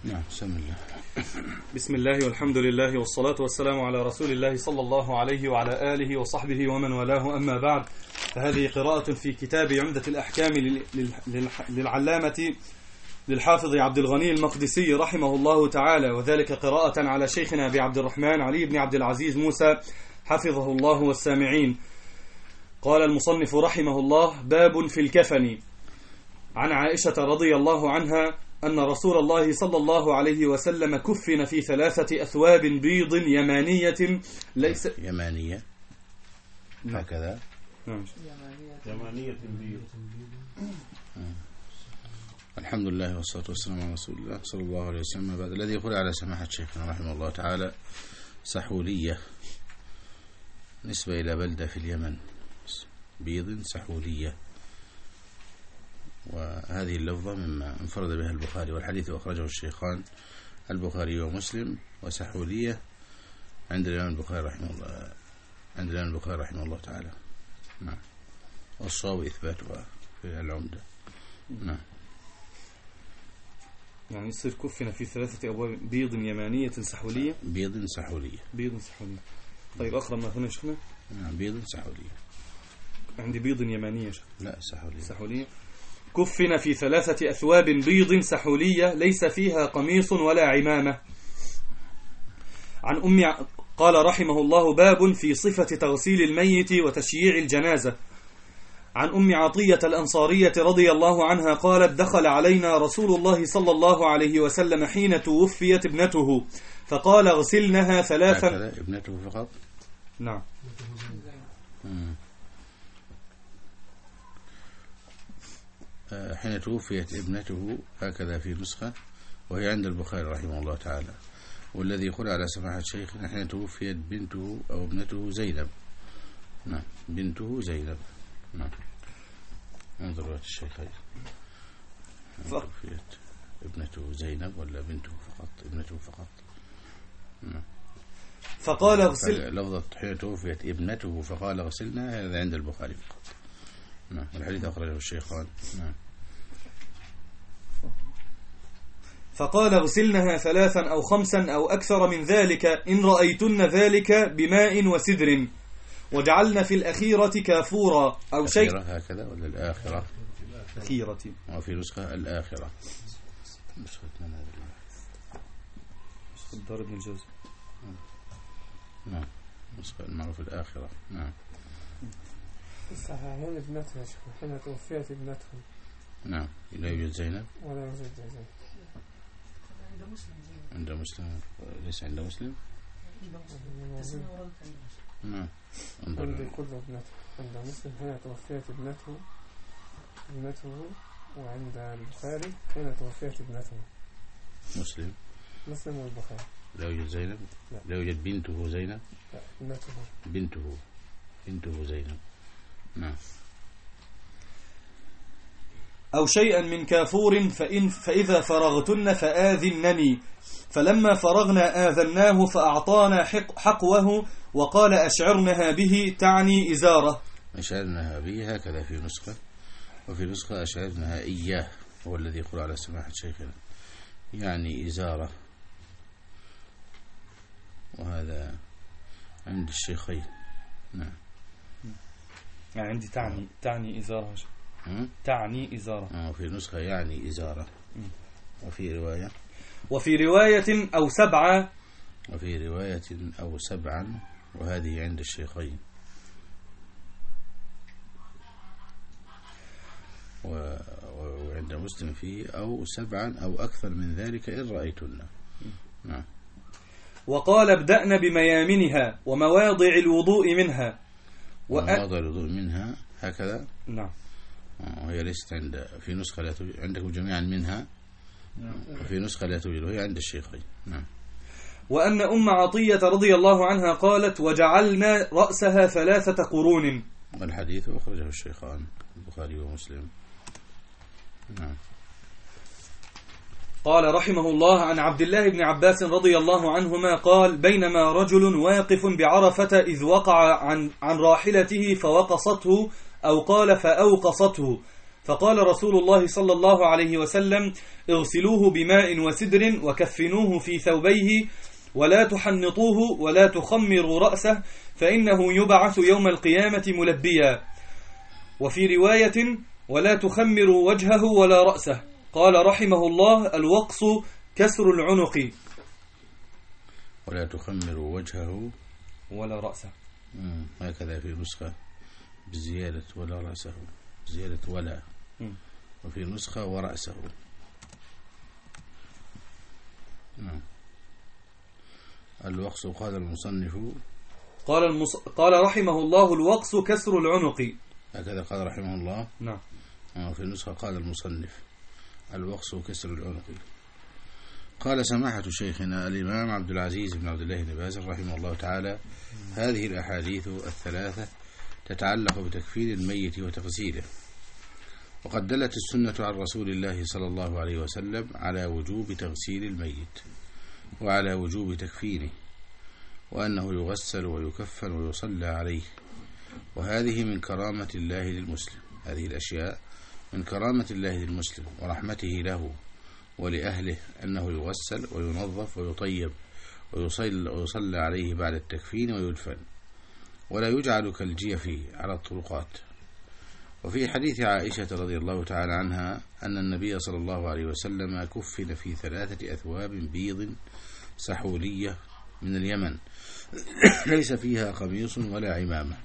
نعم. بسم الله. بسم الله والحمد لله والصلاة والسلام على رسول الله صلى الله عليه وعلى آله وصحبه ومن والاه، أما بعد، فهذه قراءة في كتاب عمدة الأحكام للعلامة للحافظ عبد الغني المقدسي رحمه الله تعالى، وذلك قراءة على شيخنا أبي عبد الرحمن علي بن عبد العزيز موسى حفظه الله والسامعين. قال المصنف رحمه الله: باب في الكفن. عن عائشة رضي الله عنها أن رسول الله صلى الله عليه وسلم كفن في 3 أثواب بيض يمانية ليس يمانية هكذا. يمانية بيض. الحمد لله والصلاة والسلام على رسول الله صلى الله عليه وسلم. بعد الذي يقول على سماحة شيخنا رحمه الله تعالى سحولية، نسبة إلى بلدة في اليمن، بيض سحولية، وهذه اللفظة مما انفرد بها البخاري، والحديث أخرجه الشيخان البخاري ومسلم. وسحولية عند الإمام البخاري رحمه الله تعالى. نعم. والصواب إثباتها في العمدة. نعم. يعني يصير كفن في 3 أبواب بيض يمانية سحولية. بيض سحولية. طيب أقرأ ما هنا شيخنا. نعم. بيض سحولية. عندي بيض يمانية شيخ. لا، سحولية. كفن في 3 أثواب بيض سحولية ليس فيها قميص ولا عمامة. قال رحمه الله: باب في صفة تغسيل الميت وتشييع الجنازة. عن أم عطية الأنصارية رضي الله عنها قالت: دخل علينا رسول الله صلى الله عليه وسلم حين توفيت ابنته، فقال: اغسلنها 3. ابنته فقط؟ نعم. حين توفيت ابنته هكذا في نسخة، وهي عند البخاري رحمه الله تعالى. والذي يقول على سماحة شيخنا حين توفيت بنته أو ابنته زينب. نعم. بنته زينب. نعم. انظر رواية الشيخين. توفيت ابنته زينب ولا بنته فقط؟ ابنته فقط. نعم. فقال اغسل. لفظة حين توفيت ابنته فقال اغسلنا، هذا عند البخاري فقط. نعم. الحديث أخرجه الشيخان. نعم. فقال: اغسلنها 3 أو 5 أو أكثر من ذلك إن رأيتن ذلك بماء وسدر، وجعلن في الأخيرة كافورا أو شيء. هكذا ولا الآخرة؟ أخيرة. وفي نسخة الآخرة. نسختنا نسخة دار ابن الجوزي. نعم. نسخة المعروف الآخرة. نعم. الصحيحين ابنتها حين توفيت ابنتهم. نعم. لا يوجد زينب ولا يوجد زينب عند مسلم. ليس عند مسلم. نعم. عند كل ابنته. عند مسلم حين توفيت ابنته، وعند البخاري حين توفيت ابنته. مسلم والبخاري. لا يوجد زينب. لا يوجد بنته زينب. لا، ابنته. بنته زينب. نعم. أو شيئا من كافور فإذا فرغتن فآذنني. فلما فرغنا آذناه فأعطانا حقوه وقال: أشعرنها به، تعني إزارة. أشعرنها به هكذا في نسخة، وفي نسخة أشعرنها إياه، هو الذي يقول على سماحة شيخنا، يعني إزارة. وهذا عند الشيخين. نعم. يعني عندي تعني إزارة. تعني إزارة. وفي نسخة يعني إزارة. وفي رواية أو 7. وفي رواية أو 7، وهذه عند الشيخين. وعند مسلم فيه أو 7 أو أكثر من ذلك إن رأيتن. نعم. وقال: ابدأن بميامنها ومواضع الوضوء منها. ومواضع الوضوء منها هكذا. نعم. وهي ليست في نسخة لا توجد عندكم جميعا منها. وفي نسخة لا توجد، وهي عند الشيخين. نعم. وأن أم عطية رضي الله عنها قالت: وجعلنا رأسها 3 قرون. والحديث أخرجه الشيخان البخاري ومسلم. نعم. قال رحمه الله: عن عبد الله بن عباس رضي الله عنهما قال: بينما رجل واقف بعرفة إذ وقع عن راحلته فوقصته، أو قال فأوقصته، فقال رسول الله صلى الله عليه وسلم: اغسلوه بماء وسدر وكفنوه في ثوبيه ولا تحنطوه ولا تخمروا رأسه فإنه يبعث يوم القيامة ملبيا. وفي رواية: ولا تخمروا وجهه ولا رأسه. قال رحمه الله: الوقص كسر العنق. ولا تخمروا وجهه ولا رأسه. هكذا في نسخة بزيادة ولا رأسه، زيادة ولا، وفي نسخة ورأسه. الوقص قال المصنف قال رحمه الله: الوقص كسر العنق. هكذا قال رحمه الله. نعم. في النسخة قال المصنف: الوقص كسر العنق. قال سماحة شيخنا الإمام عبد العزيز بن عبد الله بن باز رحمه الله تعالى: هذه الأحاديث الثلاثة تتعلق بتكفين الميت وتغسيله، وقد دلت السنة عن رسول الله صلى الله عليه وسلم على وجوب تغسيل الميت وعلى وجوب تكفينه، وأنه يغسل ويكفن ويصلى عليه، وهذه من كرامة الله للمسلم. هذه الأشياء من كرامة الله للمسلم ورحمته له ولأهله، أنه يغسل وينظف ويطيب ويصلى عليه بعد التكفين ويدفن، ولا يجعل كالجيف على الطرقات. وفي حديث عائشة رضي الله تعالى عنها أن النبي صلى الله عليه وسلم كفن في 3 أثواب بيض سحولية من اليمن ليس فيها قميص ولا عمامة.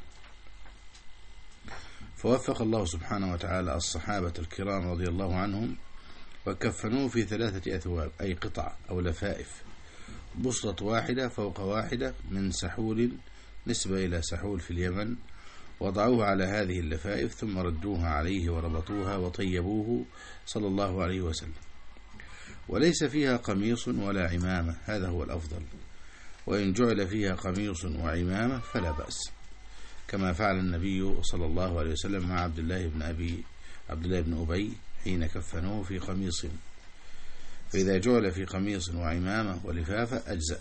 فوفق الله سبحانه وتعالى الصحابة الكرام رضي الله عنهم وكفنوه في 3 أثواب، أي قطع أو لفائف، بسطة واحدة فوق واحدة من سحول نسبة إلى سحول في اليمن، وضعوه على هذه اللفائف ثم ردوها عليه وربطوها وطيبوه صلى الله عليه وسلم. وليس فيها قميص ولا عمامة، هذا هو الأفضل، وإن جعل فيها قميص وعمامة فلا بأس، كما فعل النبي صلى الله عليه وسلم مع عبد الله بن أبي حين كفنوه في قميص، فإذا جعل في قميص وعمامة ولفافة أجزأ.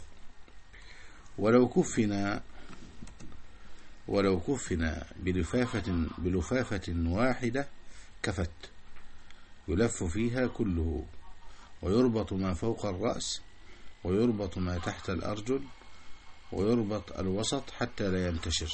ولو كفن بلفافة واحدة كفت، يلف فيها كله، ويربط ما فوق الرأس، ويربط ما تحت الأرجل، ويربط الوسط حتى لا ينتشر،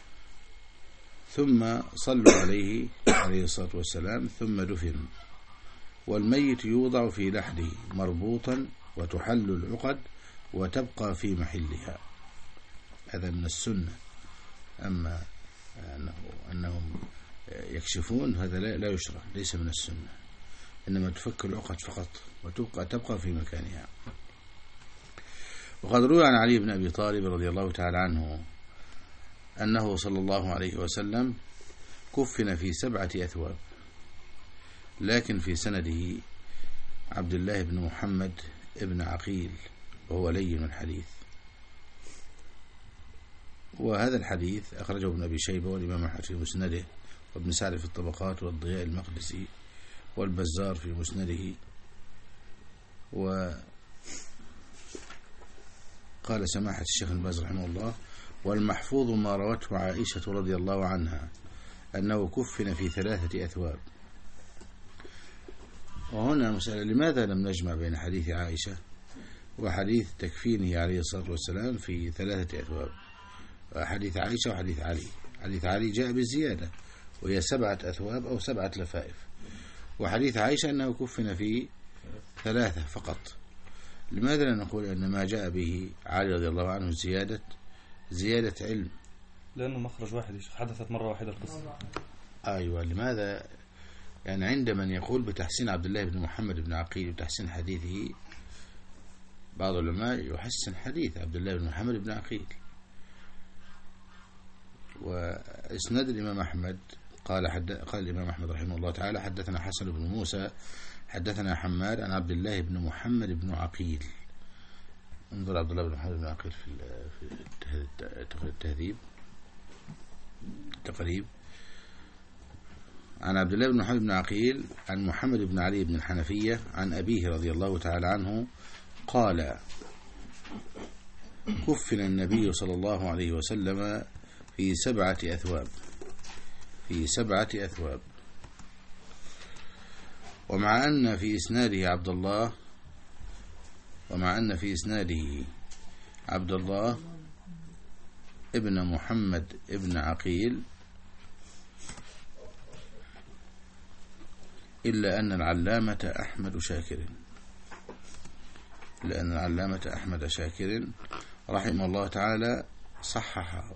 ثم صلوا عليه الصلاة والسلام، ثم دفن. والميت يوضع في لحده مربوطا وتحل العقد وتبقى في محلها. هذا من السنة. أما أنهم يكشفون هذا لا يشرع، ليس من السنة، إنما تفك العقد فقط وتبقى في مكانها. وقد روي عن علي بن أبي طالب رضي الله تعالى عنه أنه صلى الله عليه وسلم كفن في 7 أثواب، لكن في سنده عبد الله بن محمد ابن عقيل، وهو لين الحديث. وهذا الحديث أخرجه ابن أبي شيبة والإمام أحمد في مسنده، وابن سعد في الطبقات، والضياء المقدسي، والبزار في مسنده. وقال سماحة الشيخ الباز رحمه الله: والمحفوظ ما روته عائشة رضي الله عنها أنه كفن في 3 أثواب. وهنا مسألة: لماذا لم نجمع بين حديث عائشة وحديث تكفينه عليه الصلاة والسلام في 3 أثواب؟ حديث عائشة وحديث علي. حديث علي جاء بالزيادة وهي 7 أثواب أو 7 لفائف، وحديث عائشة أنه كفن في 3 فقط. لماذا لا نقول أن ما جاء به علي رضي الله عنه زيادة علم؟ لأنه مخرج واحد، حدثت مرة واحدة القصة. أيوة. لماذا؟ يعني عند من يقول بتحسين عبد الله بن محمد بن عقيل وتحسين حديثه، بعض العلماء يحسن حديث عبد الله بن محمد بن عقيل. وإسناد الإمام أحمد قال الإمام أحمد رحمه الله تعالى: حدثنا حسن بن موسى حدثنا حماد عن عبد الله بن محمد بن عقيل. انظر عبد الله بن محمد بن عقيل في التهذيب تقريب. عن عبد الله بن محمد بن عقيل عن محمد بن علي بن الحنفية عن أبيه رضي الله تعالى عنه قال: كفن النبي صلى الله عليه وسلم في 7 أثواب. ومع أن في إسناده عبد الله ابن محمد ابن عقيل، إلا أن العلامة أحمد شاكر رحمه الله تعالى صححه.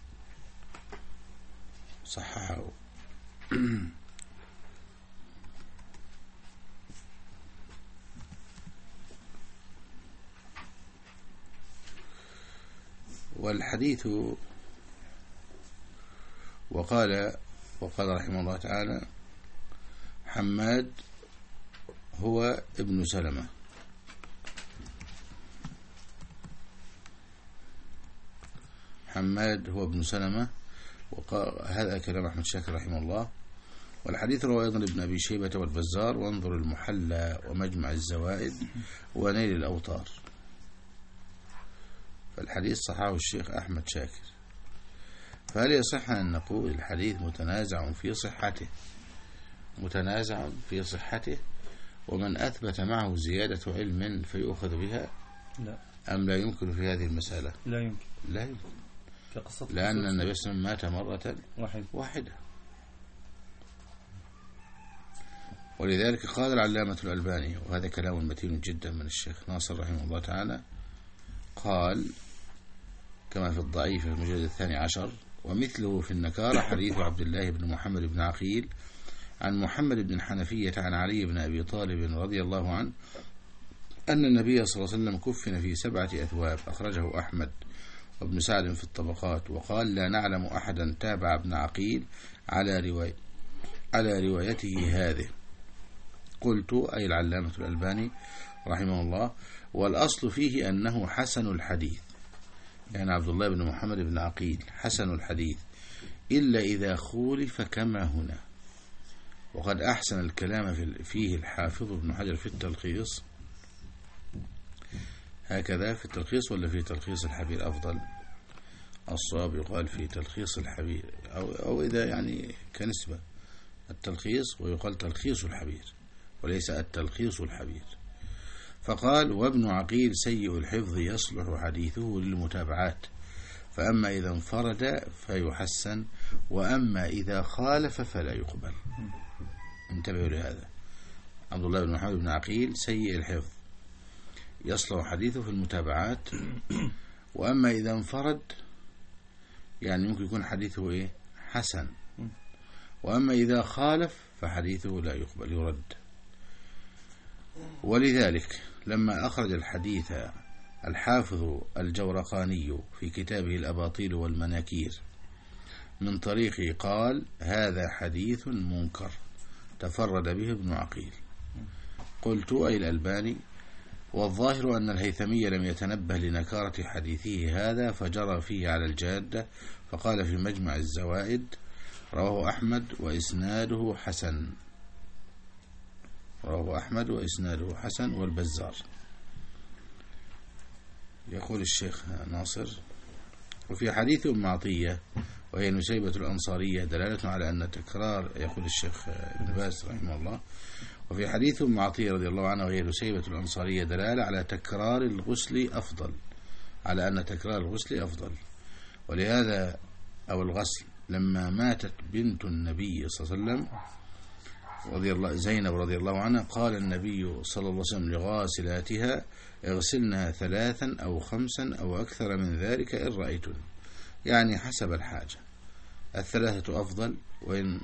والحديث وقال رحمه الله تعالى: حماد هو ابن سلمة. وقال هذا كلام أحمد شاكر رحمه الله. والحديث رواه أيضا ابن أبي شيبة والبزار، وانظر المحلى ومجمع الزوائد ونيل الأوطار. فالحديث صححه الشيخ أحمد شاكر. فهل يصح أن نقول الحديث متنازع في صحته ومن أثبت معه زيادة علم فيؤخذ بها؟ لا. أم لا يمكن في هذه المسألة؟ لا يمكن. لأن النبي صلى الله عليه وسلم مات مرة واحدة. ولذلك قال العلامة الألباني، وهذا كلام متين جدا من الشيخ ناصر رحمه الله تعالى، قال كما في الضعيف في المجلد 12: ومثله في النكارة حديث عبد الله بن محمد بن عقيل عن محمد بن حنفية عن علي بن أبي طالب رضي الله عنه أن النبي صلى الله عليه وسلم كفن في 7 أثواب، أخرجه أحمد وابن سعد في الطبقات. وقال: لا نعلم أحدا تابع ابن عقيل على روايته هذه. قلت: أي العلامة الألباني رحمه الله: والأصل فيه أنه حسن الحديث، يعني عبد الله بن محمد بن عقيل حسن الحديث، إلا إذا خولف كما هنا. وقد أحسن الكلام فيه الحافظ ابن حجر في التلخيص، هكذا في التلخيص ولا في تلخيص الحبير أفضل؟ الصواب يقال في تلخيص الحبير، أو إذا يعني كنسبة التلخيص، ويقال تلخيص الحبير وليس التلخيص الحبير. فقال: وابن عقيل سيء الحفظ يصلح حديثه للمتابعات، فأما إذا انفرد فيحسن، وأما إذا خالف فلا يقبل. انتبهوا لهذا. عبد الله بن محمد بن عقيل سيء الحفظ يصلح حديثه في المتابعات، وأما إذا انفرد يعني ممكن يكون حديثه حسن، وأما إذا خالف فحديثه لا يقبل، يرد. ولذلك لما أخرج الحديث الحافظ الجورقاني في كتابه الأباطيل والمناكير من طريقه قال: هذا حديث منكر تفرد به ابن عقيل. قلت: أي الألباني: والظاهر أن الهيثمي لم يتنبه لنكارة حديثه هذا فجرى فيه على الجادة، فقال في مجمع الزوائد: رواه أحمد وإسناده حسن والبزار. يقول الشيخ ناصر: وفي حديث أم عطية وهي نسيبة الأنصارية دلالة على أن تكرار، يقول الشيخ ابن باز رحمه الله: وفي حديث أم عطية رضي الله عنها وهي نسيبة الأنصارية دلالة على تكرار الغسل أفضل، على أن تكرار الغسل أفضل. ولهذا أو الغسل لما ماتت بنت النبي صلى الله عليه وسلم زينب رضي الله عنها، قال النبي صلى الله عليه وسلم لغاسلاتها: اغسلنها 3 أو 5 أو أكثر من ذلك إن رأيتن، يعني حسب الحاجة. 3 أفضل، وإن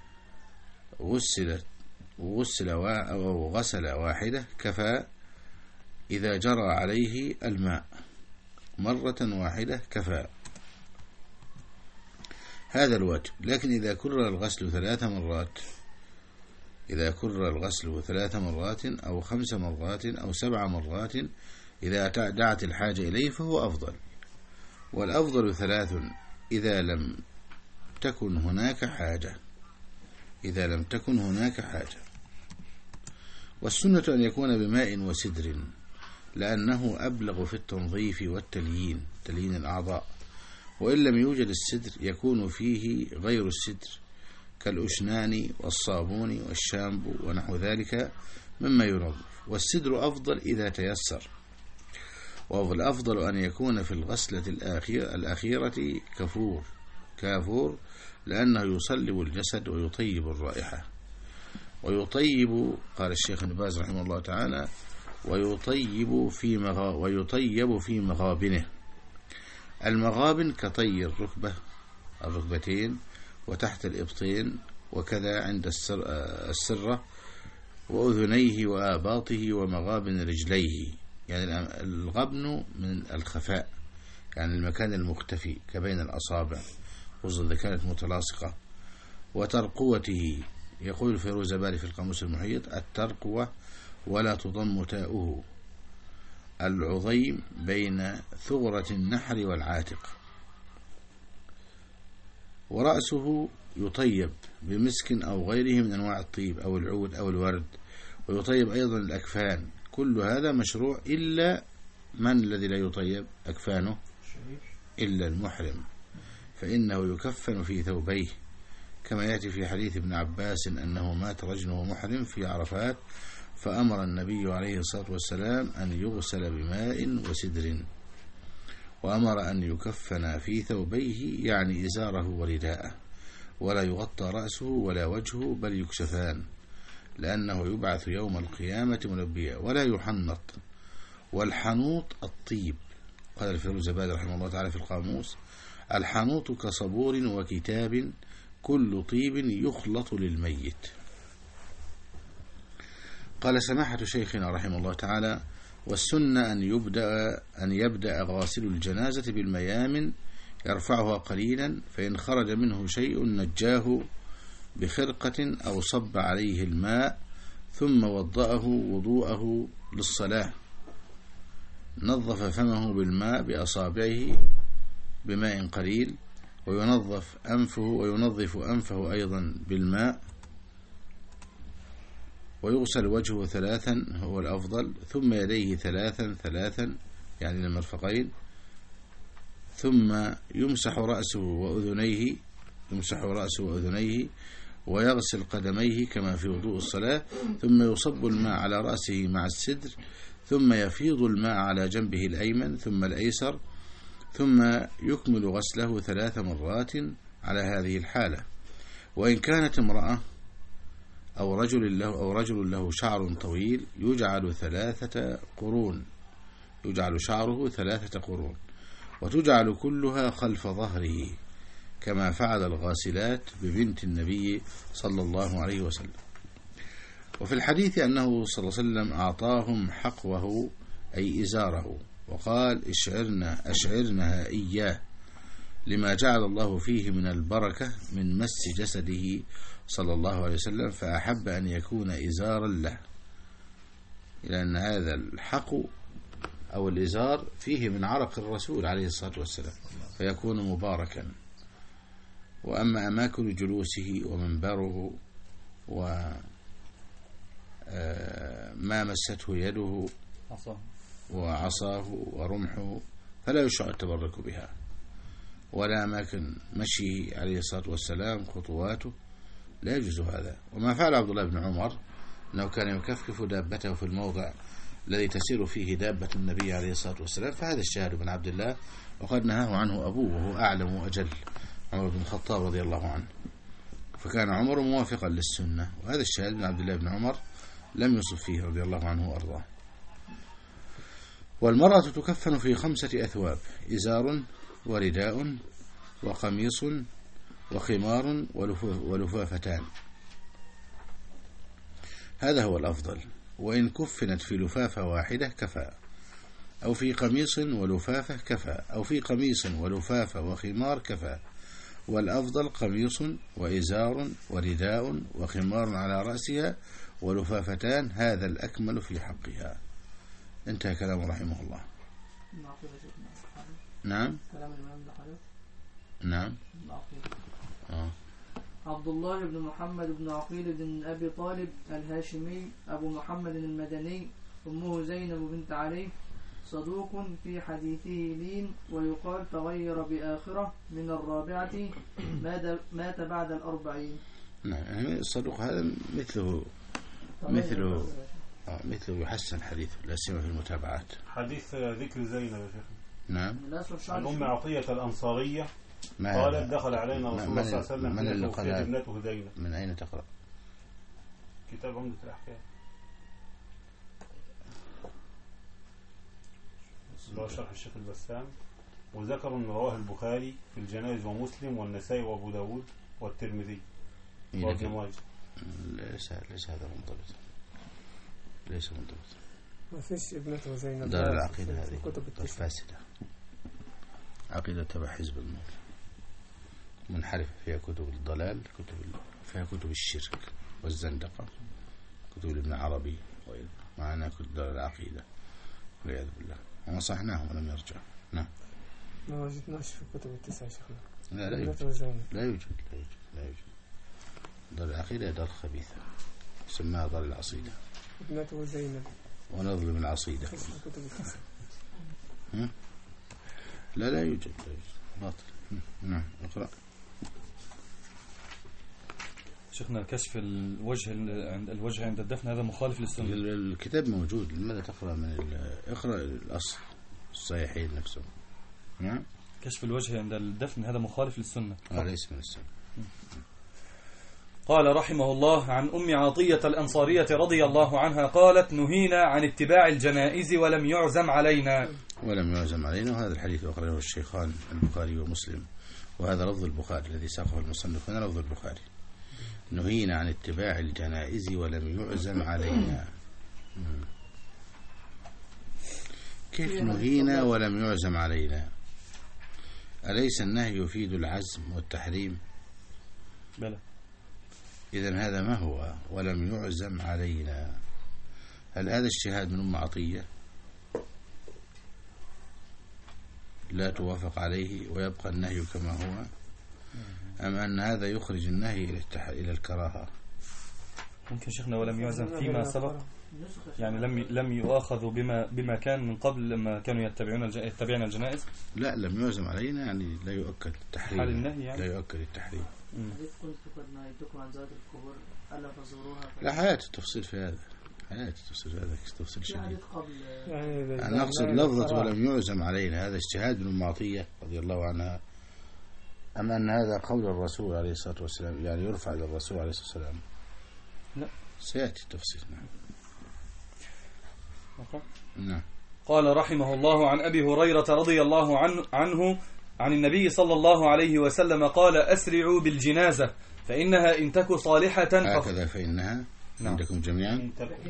غسل واحدة كفى، إذا جرى عليه الماء مرة واحدة كفى. هذا الوجه. لكن إذا كرر الغسل 3 مرات، أو 5 مرات أو 7 مرات إذا دعت الحاجة إليه فهو أفضل. والأفضل 3 إذا لم تكن هناك حاجة. والسنة أن يكون بماء وسدر، لأنه أبلغ في التنظيف والتليين، تليين الأعضاء. وإن لم يوجد السدر يكون فيه غير السدر كالأشنان والصابون والشامبو ونحو ذلك مما ينظف. والسدر أفضل إذا تيسر، والأفضل أن يكون في الغسلة الأخيرة كافور لأنه يصلب الجسد ويطيب الرائحة. ويطيب، قال الشيخ ابن باز رحمه الله تعالى، ويطيب في مغابنه. المغابن كطي الركبتين وتحت الإبطين، وكذا عند السرة وأذنيه وآباطه ومغابن رجليه. يعني الغبن من الخفاء، يعني المكان المختفي كبين الأصابع، خصوصا إذا كانت متلاصقة. وترقوته، يقول فيروزبالي في القاموس المحيط: الترقوة ولا تضم تاؤه، العظيم بين ثغرة النحر والعاتق. ورأسه يطيب بمسك أو غيره من أنواع الطيب أو العود أو الورد، ويطيب أيضا الأكفان. كل هذا مشروع، إلا من الذي لا يطيب أكفانه؟ إلا المحرم، فإنه يكفن في ثوبيه، كما يأتي في حديث ابن عباس أنه مات رجل محرم في عرفات، فأمر النبي عليه الصلاة والسلام أن يغسل بماء وسدر، وأمر أن يكفن في ثوبيه، يعني إزاره ورداءه، ولا يغطى رأسه ولا وجهه، بل يكشفان، لأنه يبعث يوم القيامة ملبيا، ولا يحنط. والحنوط الطيب، قال الفيروزبالي رحمه الله تعالى في القاموس: الحنوط كصبور وكتاب، كل طيب يخلط للميت. قال سماحة شيخنا رحمه الله تعالى: والسنة أن يبدأ غاسل الجنازة بالميامن، يرفعها قليلا، فإن خرج منه شيء نجاه بخرقة أو صب عليه الماء، ثم وضأه وضوءه للصلاة. نظف فمه بالماء بأصابعه بماء قليل، وينظف أنفه أيضا بالماء، ويغسل وجهه 3 هو الأفضل، ثم يديه 3 يعني المرفقين، ثم يمسح رأسه وأذنيه، ويغسل قدميه كما في وضوء الصلاة، ثم يصب الماء على رأسه مع السدر، ثم يفيض الماء على جنبه الأيمن ثم الأيسر، ثم يكمل غسله 3 مرات على هذه الحالة. وإن كانت امرأة أو رجل له شعر طويل، يجعل 3 قرون، يجعل شعره 3 قرون، وتجعل كلها خلف ظهره، كما فعل الغاسلات ببنت النبي صلى الله عليه وسلم. وفي الحديث أنه صلى الله عليه وسلم أعطاهم حقوه أي إزاره، وقال: أشعرنها إياه، لما جعل الله فيه من البركة من مس جسده صلى الله عليه وسلم، فأحب أن يكون إزارا له، لأن هذا الحق أو الإزار فيه من عرق الرسول عليه الصلاة والسلام، فيكون مباركا. وأما أماكن جلوسه ومنبره وما مسته يده وعصاه ورمحه فلا يشرع التبرك بها، ولا أماكن مشيه عليه الصلاة والسلام خطواته لا يجوز هذا. وما فعل عبد الله بن عمر أنه كان يكفكف دابته في الموضع الذي تسير فيه دابة النبي عليه الصلاة والسلام، فهذا الشاهد بن عبد الله، وقد نهاه عنه أبوه وهو أعلم وأجل، عمر بن الخطاب رضي الله عنه، فكان عمر موافقا للسنة، وهذا الشاهد بن عبد الله بن عمر لم يصف فيه رضي الله عنه وأرضاه. والمرأة تكفن في 5 أثواب: إزار ورداء وقميص وخمار ولفافتان، هذا هو الأفضل. وإن كفنت في لفافة واحدة كفى، أو في قميص ولفافة كفى، أو في قميص ولفافة وخمار كفى، والأفضل قميص وإزار ورداء وخمار على رأسها ولفافتان، هذا الأكمل في حقها. انتهى كلامه رحمه الله. نعم نعم. عبد الله بن محمد بن عقيل بن أبي طالب الهاشمي أبو محمد المدني، أمه زينب بنت علي، صدوق في حديثه لين، ويقال تغير بآخرة من 4، مات بعد 40. نعم الصدوق هذا مثله يحسن حديثه لا سيما في المتابعات. حديث ذكر زينب يا شيخ. نعم. عن أم عطية الأنصارية قالت دخل علينا رسول الله صلى الله عليه وسلم من توفيت ابنته زينب. من أين تقرأ؟ كتاب عمدة الأحكام اللي هو شرح الشيخ البسام. وذكر أن رواه البخاري في الجنائز ومسلم والنسائي وأبو داود والترمذي وابن ماجه. ليس هذا منضبط. ليس منضبط. ما فيش ابنته زينب. دار العقيدة هذه فاسدة. عقيدة تبع حزب النور منحرفة، فيها كتب الضلال، فيها كتب الشرك والزندقة، كتب ابن عربي معنا كتب دار العقيدة والعياذ بالله. ونصحناهم ولم يرجع. نعم. ما وجدناش في كتب التسعة شيخنا. لا يوجد. دار العقيدة دار خبيثة سماها دار العصيدة. ابنته زينب ونظلم العصيدة. لا يوجد باطل. نعم اقرأ. شيخنا كشف الوجه عند الدفن هذا مخالف للسنة. الكتاب موجود، لماذا تقرأ اقرأ الأصل الصحيحين نفسهم. نعم. كشف الوجه عند الدفن هذا مخالف للسنة. ليس من السنة. قال رحمه الله عن أم عطية الأنصارية رضي الله عنها قالت نهينا عن اتباع الجنائز ولم يعزم علينا. وهذا الحديث أخرجه الشيخان البخاري ومسلم، وهذا لفظ البخاري الذي ساقه المصنف هنا لفظ البخاري. نهينا عن اتباع الجنائز ولم يعزم علينا. كيف نهينا ولم يعزم علينا؟ أليس النهي يفيد العزم والتحريم؟ بلى. إذن هذا ما هو ولم يعزم علينا؟ هل هذا اجتهاد من أم عطية لا توافق عليه ويبقى النهي كما هو، أم أن هذا يخرج النهي إلى الكراهة؟ ممكن شيخنا ولم يعزم فيما سبق، يعني لم يؤاخذوا بما كان من قبل لما كانوا يتبعون الجنائز. لا، لم يعزم علينا يعني لا يؤكد التحريم، حال النهي يعني. لا يؤكد التحريم. قلت قد نهيتكم عن زاد القبور ألا فزوروها. لا، حياة التفصيل في هذا، تفصيل شديد. أنا أقصد لفظة ولم يعزم علينا هذا اجتهاد من أم عطية رضي الله عنها، أما أن هذا قول الرسول عليه الصلاة والسلام يعني يرفع إلى الرسول عليه الصلاة والسلام؟ لا، سيأتي التفصيل. نعم. قال رحمه الله عن أبي هريرة رضي الله عنه عن النبي صلى الله عليه وسلم قال أسرعوا بالجنازة فإنها إن تك صالحة هكذا فإنها. نعم. عندكم جميعا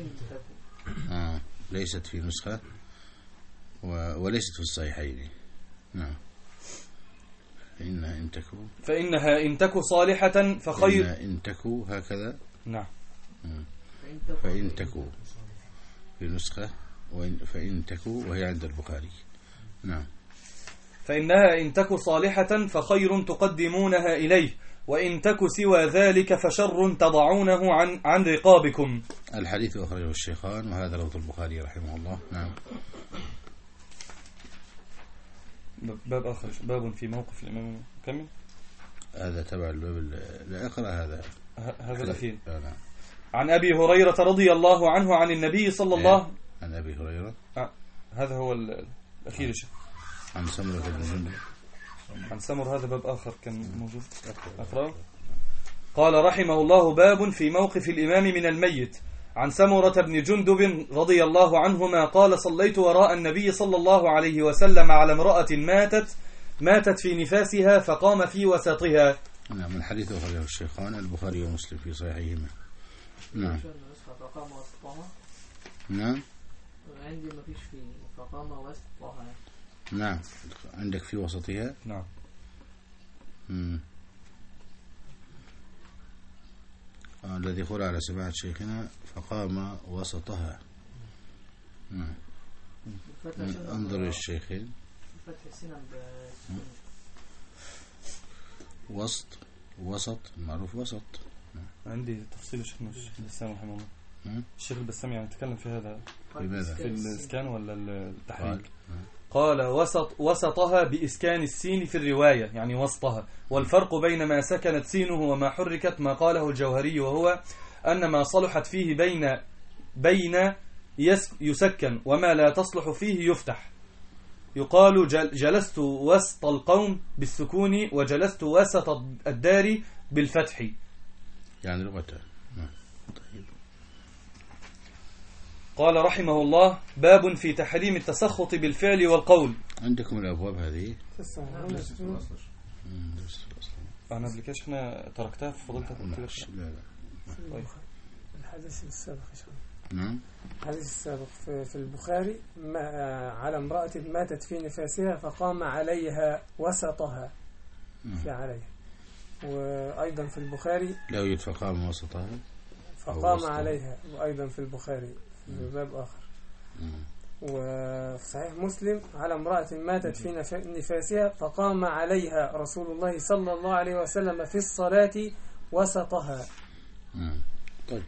ليست في نسخة وليست في الصحيحين. نعم. فإنها إن تك صالحة فخير. إن تكو هكذا. نعم. فإن تكو في نسخة فإن تكو وهي عند البخاري. نعم. فإنها إن تك صالحة فخير تقدمونها إليه وإن تك سوى ذلك فشر تضعونه عن رقابكم. الحديث أخرجه الشيخان وهذا لفظ البخاري رحمه الله. نعم. باب آخر، باب في موقف الإمام. كمل. هذا تبع الباب. لا، أقرأ هذا الأخير. نعم. عن أبي هريرة رضي الله عنه عن النبي صلى الله. عن أبي هريرة. هذا هو الأخير يا شيخ. عن سمرة بن جندب. عن سمر هذا باب آخر كان موجود. أقرأ. قال رحمه الله باب في موقف الإمام من الميت. عن سمرة بن جندب رضي الله عنهما قال صليت وراء النبي صلى الله عليه وسلم على امرأة ماتت في نفاسها فقام في وسطها. نعم. من حديث أخرجه الشيخان البخاري ومسلم في صحيحهما. نعم. فقام وسطها. نعم. عندي ما فيش فيه فقام وسطها. نعم. عندك في وسطها. نعم. الذي يقول على سماحة شيخنا فقام وسطها. نعم. انظر للشيخين. وسط معروف وسط. عندي تفصيل الشيخ البسام رحمه الله. الشيخ البسام يعني تكلم في هذا لماذا؟ في الإسكان ولا التحريك؟ قال وسطها بإسكان السين في الرواية يعني وسطها. والفرق بين ما سكنت سينه وما حركت ما قاله الجوهري، وهو أن ما صلحت فيه بين يسكن، وما لا تصلح فيه يفتح. يقال جلست وسط القوم بالسكون، وجلست وسط الدار بالفتح. يعني لغتان. طيب. قال رحمه الله: باب في تحريم التسخط بالفعل والقول. عندكم الأبواب هذه؟ أنا قبل احنا تركتها في فضلتك. لا. طيب. الحديث السابق نعم. الحديث السابق في البخاري على امرأة ماتت في نفاسها فقام عليها وسطها في عليها. وأيضا في البخاري لا يوجد فقام وسطها فقام عليها، وأيضا في البخاري في باب آخر. وفي صحيح مسلم على امرأة ماتت في نفاسها فقام عليها رسول الله صلى الله عليه وسلم في الصلاة وسطها. طيب.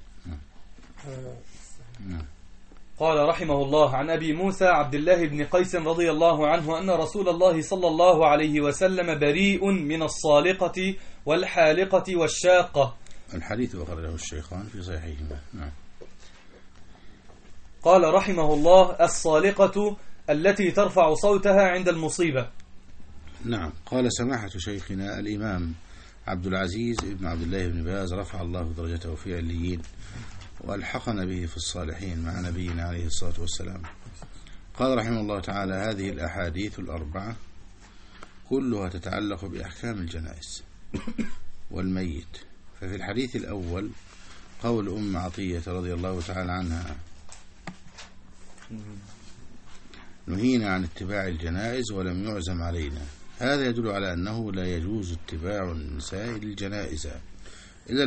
قال رحمه الله: عن أبي موسى عبد الله بن قيس رضي الله عنه أن رسول الله صلى الله عليه وسلم بريء من الصالقة والحالقة والشاقة. الحديث أخرجه الشيخان في صحيحهما. نعم. قال رحمه الله: الصالقة التي ترفع صوتها عند المصيبة. نعم. قال سماحة شيخنا الإمام عبد العزيز بن عبد الله بن باز رفع الله درجته في عليين وألحقنا به في الصالحين مع نبينا عليه الصلاة والسلام. قال رحمه الله تعالى: هذه الأحاديث الأربعة كلها تتعلق بأحكام الجنائز والميت. ففي الحديث الأول قول أم عطية رضي الله تعالى عنها: نهينا عن اتباع الجنائز ولم يعزم علينا. هذا يدل على أنه لا يجوز اتباع النساء للجنائز إلى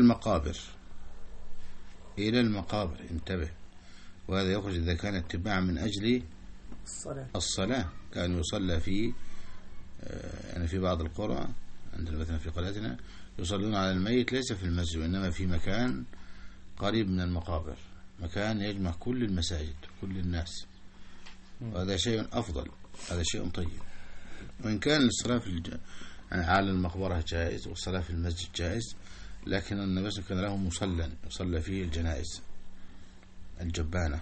المقابر. انتبه. وهذا يخرج إذا كان اتباع من أجل الصلاة. كان يصلى في يعني في بعض القرى عندنا مثلا في قريتنا يصلون على الميت ليس في المسجد وإنما في مكان قريب من المقابر، مكان يجمع كل المساجد كل الناس، وهذا شيء أفضل، هذا شيء طيب. وإن كان الصلاة يعني على المقبرة جائز والصلاة في المسجد جائز، لكن النبي كان له مصلى يصلى فيه الجنائز الجبانة.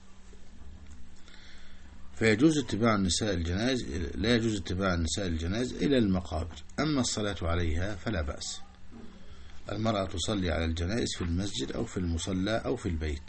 فيجوز اتباع النساء الجنائز، لا يجوز اتباع النساء الجنائز إلى المقابر. أما الصلاة عليها فلا بأس. المرأة تصلي على الجنائز في المسجد أو في المصلى أو في البيت،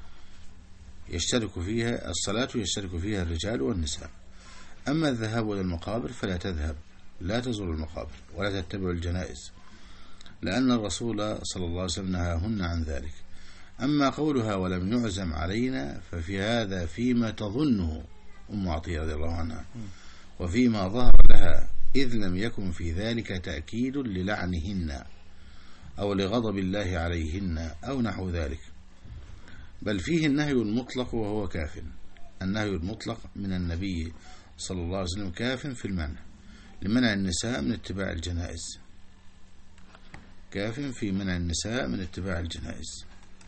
يشترك فيها الصلاة، يشترك فيها الرجال والنساء. أما الذهاب إلى المقابر فلا تذهب، لا تزور المقابر ولا تتبع الجنائز، لأن الرسول صلى الله عليه وسلم نهاهن عن ذلك. أما قولها ولم يعزم علينا ففي هذا فيما تظنه أم عطية رضي الله عنها وفيما ظهر لها، إذ لم يكن في ذلك تأكيد للعنهن أو لغضب الله عليهن أو نحو ذلك، بل فيه النهي المطلق وهو كاف. النهي المطلق من النبي صلى الله عليه وسلم كاف في المنع لمنع النساء من اتباع الجنائز، كاف في منع النساء من اتباع الجنائز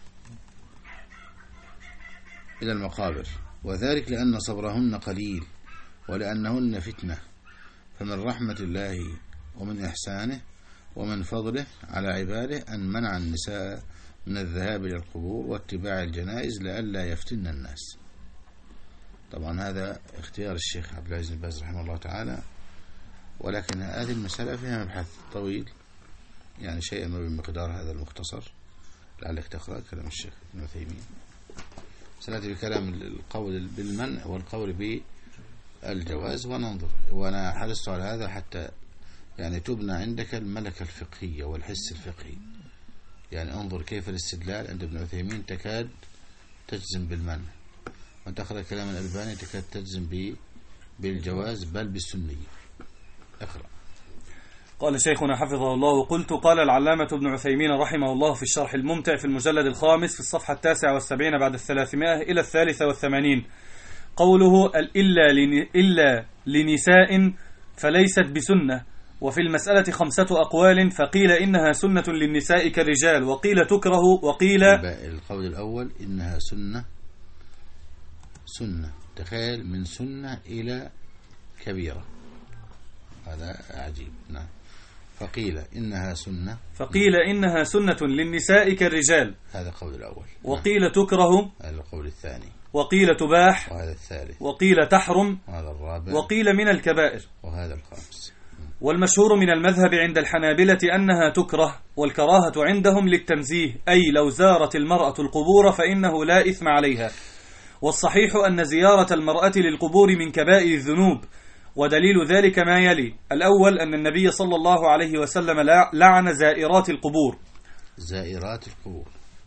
إلى المقابر، وذلك لأن صبرهن قليل ولأنهن فتنة. فمن رحمة الله ومن إحسانه ومن فضله على عباده أن منع النساء من الذهاب إلى القبور واتباع الجنائز لئلا يفتن الناس. طبعا هذا اختيار الشيخ عبد العزيز بن باز رحمه الله تعالى، ولكن هذه المسألة فيها مبحث طويل، يعني شيئا ما بمقدار هذا المختصر، لعلك تقرأ كلام الشيخ ابن عثيمين. سنأتي بكلام القول بالمنع والقول بالجواز وننظر. وأنا حرصت على هذا حتى يعني تبنى عندك الملكة الفقهية والحس الفقهي، يعني انظر كيف الاستدلال عند ابن عثيمين تكاد تجزم بالمنع، وتقرأ كلام الألباني تكاد تجزم بالجواز بل بالسنية. اقرأ. قال شيخنا حفظه الله: قلت قال العلامة ابن عثيمين رحمه الله في الشرح الممتع في المجلد الخامس في الصفحة 79 بعد 300 إلى 83: قوله إلا لنساء فليست بسنة. وفي المسألة 5 أقوال، فقيل إنها سنة للنساء كالرجال، وقيل تكره، وقيل القول الأول إنها سنة. تخيل من سنة إلى كبيرة. هذا عجيب. نعم. فقيل إنها سنة للنساء كالرجال. هذا قول الأول. وقيل تكره. هذا القول الثاني. وقيل تباح. وهذا الثالث. وقيل تحرم. وهذا الرابع. وقيل من الكبائر. وهذا الخامس. والمشهور من المذهب عند الحنابلة أنها تكره، والكراهة عندهم للتنزيه، أي لو زارت المرأة القبور فإنه لا إثم عليها. والصحيح أن زيارة المرأة للقبور من كبائر الذنوب، ودليل ذلك ما يلي: الأول أن النبي صلى الله عليه وسلم لعن زائرات القبور. زائرات القبور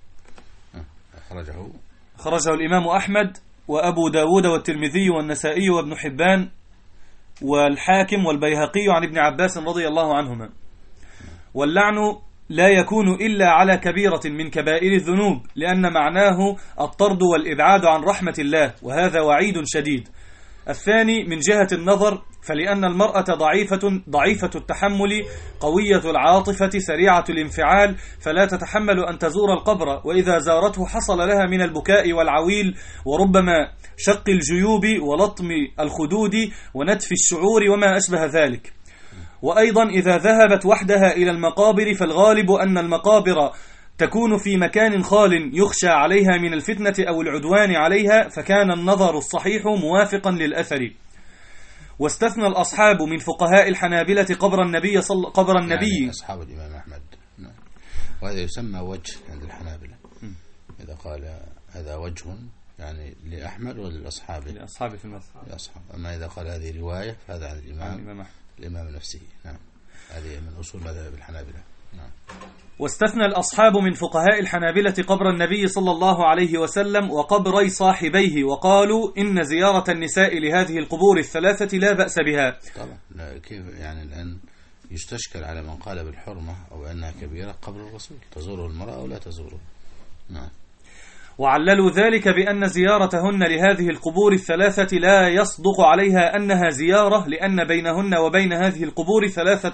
أخرجه الإمام أحمد وأبو داود والترمذي والنسائي وابن حبان والحاكم والبيهقي عن ابن عباس رضي الله عنهما. واللعن لا يكون إلا على كبيرة من كبائر الذنوب، لأن معناه الطرد والإبعاد عن رحمة الله، وهذا وعيد شديد. الثاني من جهة النظر، فلأن المرأة ضعيفة التحمل، قوية العاطفة، سريعة الانفعال، فلا تتحمل أن تزور القبر، وإذا زارته حصل لها من البكاء والعويل، وربما شق الجيوب ولطم الخدود ونتف الشعور وما أشبه ذلك. وأيضا إذا ذهبت وحدها إلى المقابر، فالغالب أن المقابر تكون في مكان خال يخشى عليها من الفتنة أو العدوان عليها، فكان النظر الصحيح موافقا للأثر. واستثنى الأصحاب من فقهاء الحنابلة قبر النبي يعني أصحاب الإمام أحمد. وهذا يسمى وجه عند الحنابلة. إذا قال هذا وجه يعني لأحمد وللأصحاب في المذهب. أما إذا قال هذه رواية فهذا عن الإمام نفسه. نعم. هذه من أصول مذهب الحنابلة. نعم. واستثنى الأصحاب من فقهاء الحنابلة قبر النبي صلى الله عليه وسلم وقبري صاحبيه، وقالوا إن زيارة النساء لهذه القبور الثلاثة لا بأس بها. طبعا. لا كيف يعني الآن يستشكل على من قال بالحرمة أو أنها كبيرة قبر الرسول، تزوره المرأة أو لا تزوره. نعم. وعللوا ذلك بأن زيارتهن لهذه القبور الثلاثة لا يصدق عليها أنها زيارة، لأن بينهن وبين هذه القبور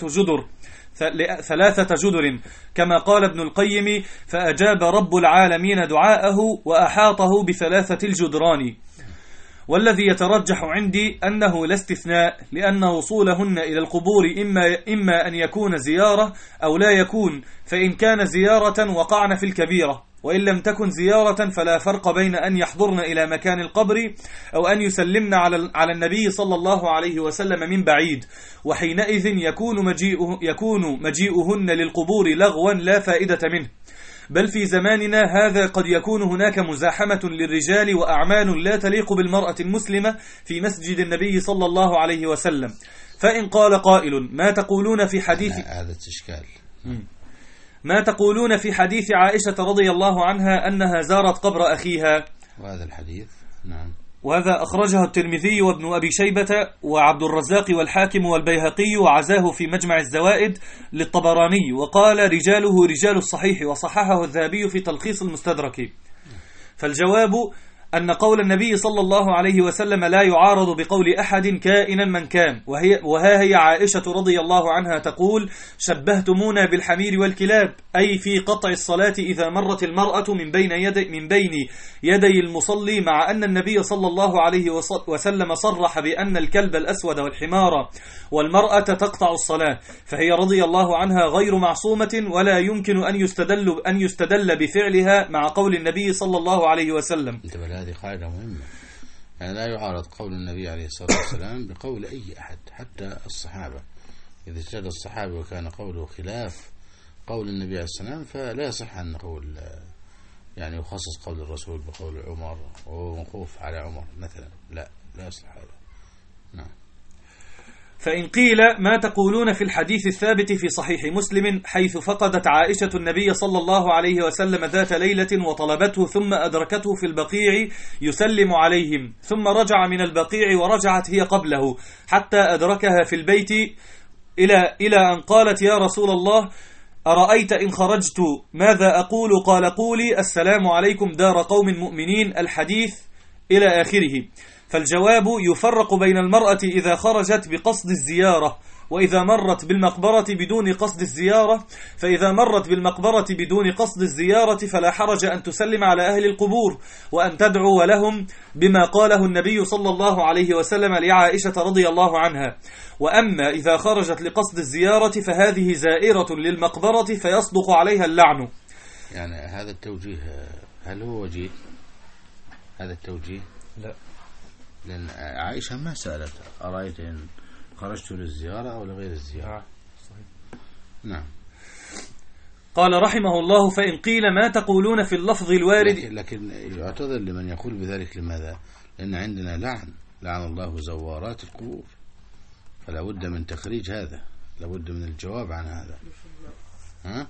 ثلاثة جدر، كما قال ابن القيم: فأجاب رب العالمين دعاءه وأحاطه بثلاثة الجدران. والذي يترجح عندي أنه لا استثناء، لأن وصولهن إلى القبور إما أن يكون زيارة أو لا يكون، فإن كان زيارة وقعن في الكبيرة، وإن لم تكن زيارة فلا فرق بين أن يحضرن إلى مكان القبر أو أن يسلمن على النبي صلى الله عليه وسلم من بعيد، وحينئذ يكون مجيئهن للقبور لغوا لا فائدة منه. بل في زماننا هذا قد يكون هناك مزاحمة للرجال وأعمال لا تليق بالمرأة المسلمة في مسجد النبي صلى الله عليه وسلم. فإن قال قائل: ما تقولون في حديث هذا التشكال ما تقولون في حديث عائشة رضي الله عنها أنها زارت قبر أخيها؟ وهذا الحديث نعم، وهذا أخرجه الترمذي وابن أبي شيبة وعبد الرزاق والحاكم والبيهقي، وعزاه في مجمع الزوائد للطبراني، وقال رجاله رجال الصحيح، وصححه الذهبي في تلخيص المستدرك. فالجواب أن قول النبي صلى الله عليه وسلم لا يعارض بقول أحد كائنا من كان، وها هي عائشة رضي الله عنها تقول: شبهتمونا بالحمير والكلاب، أي في قطع الصلاة إذا مرت المرأة من بين يدي المصلي، مع أن النبي صلى الله عليه وسلم صرح بأن الكلب الأسود والحمار والمرأة تقطع الصلاة، فهي رضي الله عنها غير معصومة، ولا يمكن أن يستدل بفعلها مع قول النبي صلى الله عليه وسلم. هذه قاعدة مهمة، يعني لا يعارض قول النبي عليه الصلاة والسلام بقول أي أحد، حتى الصحابة. إذا اجتهد الصحابة وكان قوله خلاف قول النبي عليه الصلاة والسلام فلا يصح أن نقول يعني يخصص قول الرسول بقول عمر وهو موقوف على عمر مثلا، لا يصح هذا. نعم. فإن قيل: ما تقولون في الحديث الثابت في صحيح مسلم حيث فقدت عائشة النبي صلى الله عليه وسلم ذات ليلة وطلبته ثم أدركته في البقيع يسلم عليهم، ثم رجع من البقيع ورجعت هي قبله حتى أدركها في البيت إلى أن قالت: يا رسول الله، أرأيت إن خرجت ماذا أقول؟ قال: قولي السلام عليكم دار قوم مؤمنين، الحديث إلى آخره. فالجواب: يفرق بين المرأة إذا خرجت بقصد الزيارة وإذا مرت بالمقبرة بدون قصد الزيارة، فإذا مرت بالمقبرة بدون قصد الزيارة فلا حرج أن تسلم على أهل القبور وأن تدعو لهم بما قاله النبي صلى الله عليه وسلم لعائشة رضي الله عنها. وأما إذا خرجت لقصد الزيارة فهذه زائرة للمقبرة فيصدق عليها اللعن. يعني هذا التوجيه هل هو وجيه؟ هذا التوجيه؟ لا، لأن عائشة ما سألت أرأيت إن خرجت للزيارة أو لغير الزيارة. صحيح. نعم. قال رحمه الله: فإن قيل ما تقولون في اللفظ الوارد. لكن يعتذر لمن يقول بذلك. لماذا؟ لأن عندنا لعن الله زوارات القبور، فلا بد من تخريج هذا، لا بد من الجواب عن هذا. ها؟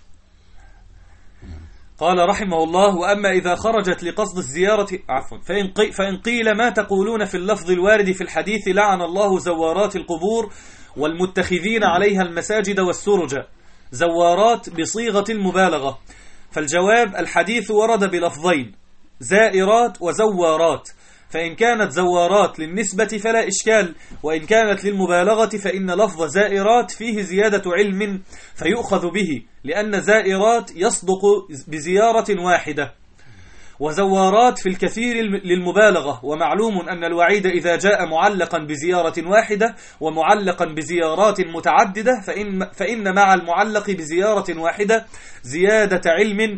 قال رحمه الله: وأما إذا خرجت لقصد الزيارة فإن قيل ما تقولون في اللفظ الوارد في الحديث لعن الله زوارات القبور والمتخذين عليها المساجد والسرج، زوارات بصيغة المبالغة. فالجواب: الحديث ورد بلفظين، زائرات وزوارات، فإن كانت زوارات للنسبة فلا إشكال، وإن كانت للمبالغة فإن لفظ زائرات فيه زيادة علم فيؤخذ به، لأن زائرات يصدق بزيارة واحدة، وزوارات في الكثير للمبالغة. ومعلوم أن الوعيد إذا جاء معلقا بزيارة واحدة ومعلقا بزيارات متعددة فإن مع المعلق بزيارة واحدة زيادة علم،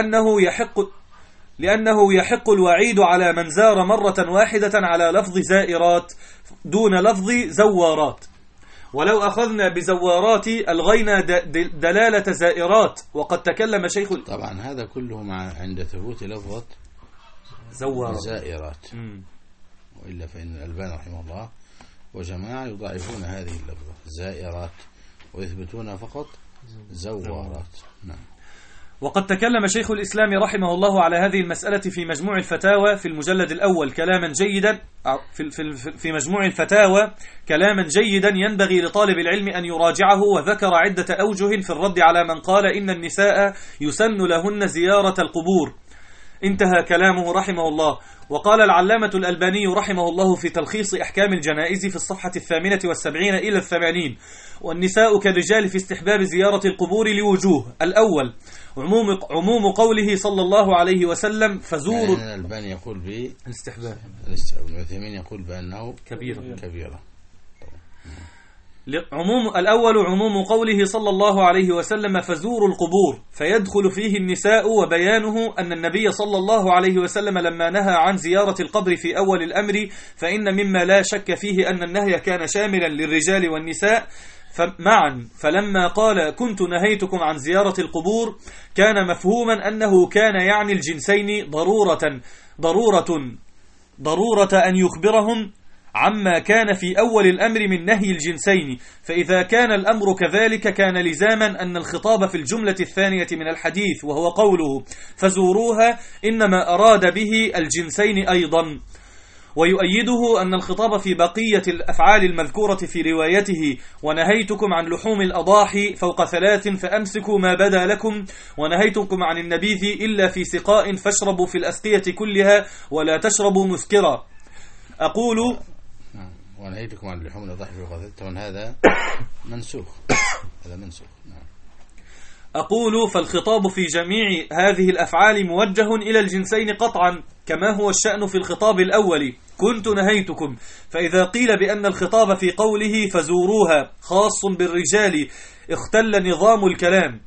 لأنه يحق الوعيد على من زار مرة واحدة على لفظ زائرات دون لفظ زوارات. ولو أخذنا بزوارات ألغينا دلالة زائرات. وقد تكلم شيخ طبعا هذا كله عند ثبوت لفظة زائرات. وإلا فإن الألباني رحمه الله وجماعة يضاعفون هذه اللفظة زائرات ويثبتون فقط زوارات. نعم. وقد تكلم شيخ الإسلام رحمه الله على هذه المسألة في مجموع الفتاوى في المجلد الأول كلاما جيدا في مجموع الفتاوى كلاما جيدا ينبغي لطالب العلم أن يراجعه، وذكر عدة أوجه في الرد على من قال إن النساء يسن لهن زيارة القبور. انتهى كلامه رحمه الله. وقال العلامة الألباني رحمه الله في تلخيص أحكام الجنائز في الصفحة 78 إلى 80: والنساء كالرجال في استحباب زيارة القبور لوجوه. الأول عموم قوله صلى الله عليه وسلم فزوروا. يعني الألباني يقول بالاستحباب، والعثيمين يقول بأنه كبيرة. الأول عموم قوله صلى الله عليه وسلم فزوروا القبور، فيدخل فيه النساء، وبيانه أن النبي صلى الله عليه وسلم لما نهى عن زيارة القبر في أول الأمر فإن مما لا شك فيه أن النهي كان شاملا للرجال والنساء معا، فلما قال كنت نهيتكم عن زيارة القبور كان مفهوما أنه كان يعني الجنسين ضرورة أن يخبرهم عما كان في أول الأمر من نهي الجنسين. فإذا كان الأمر كذلك كان لزاما أن الخطاب في الجملة الثانية من الحديث وهو قوله فزوروها إنما أراد به الجنسين أيضا. ويؤيده أن الخطاب في بقية الأفعال المذكورة في روايته ونهيتكم عن لحوم الأضاحي فوق 3 فأمسكوا ما بدا لكم، ونهيتكم عن النبيذ إلا في سقاء فاشربوا في الأسقية كلها ولا تشربوا مسكرا. أقول ونهيتكم عن لحوم الأضاحي فوق 3 هذا منسوخ. أقول فالخطاب في جميع هذه الأفعال موجه إلى الجنسين قطعا، كما هو الشأن في الخطاب الأول كنت نهيتكم. فإذا قيل بأن الخطاب في قوله فزوروها خاص بالرجال اختل نظام الكلام،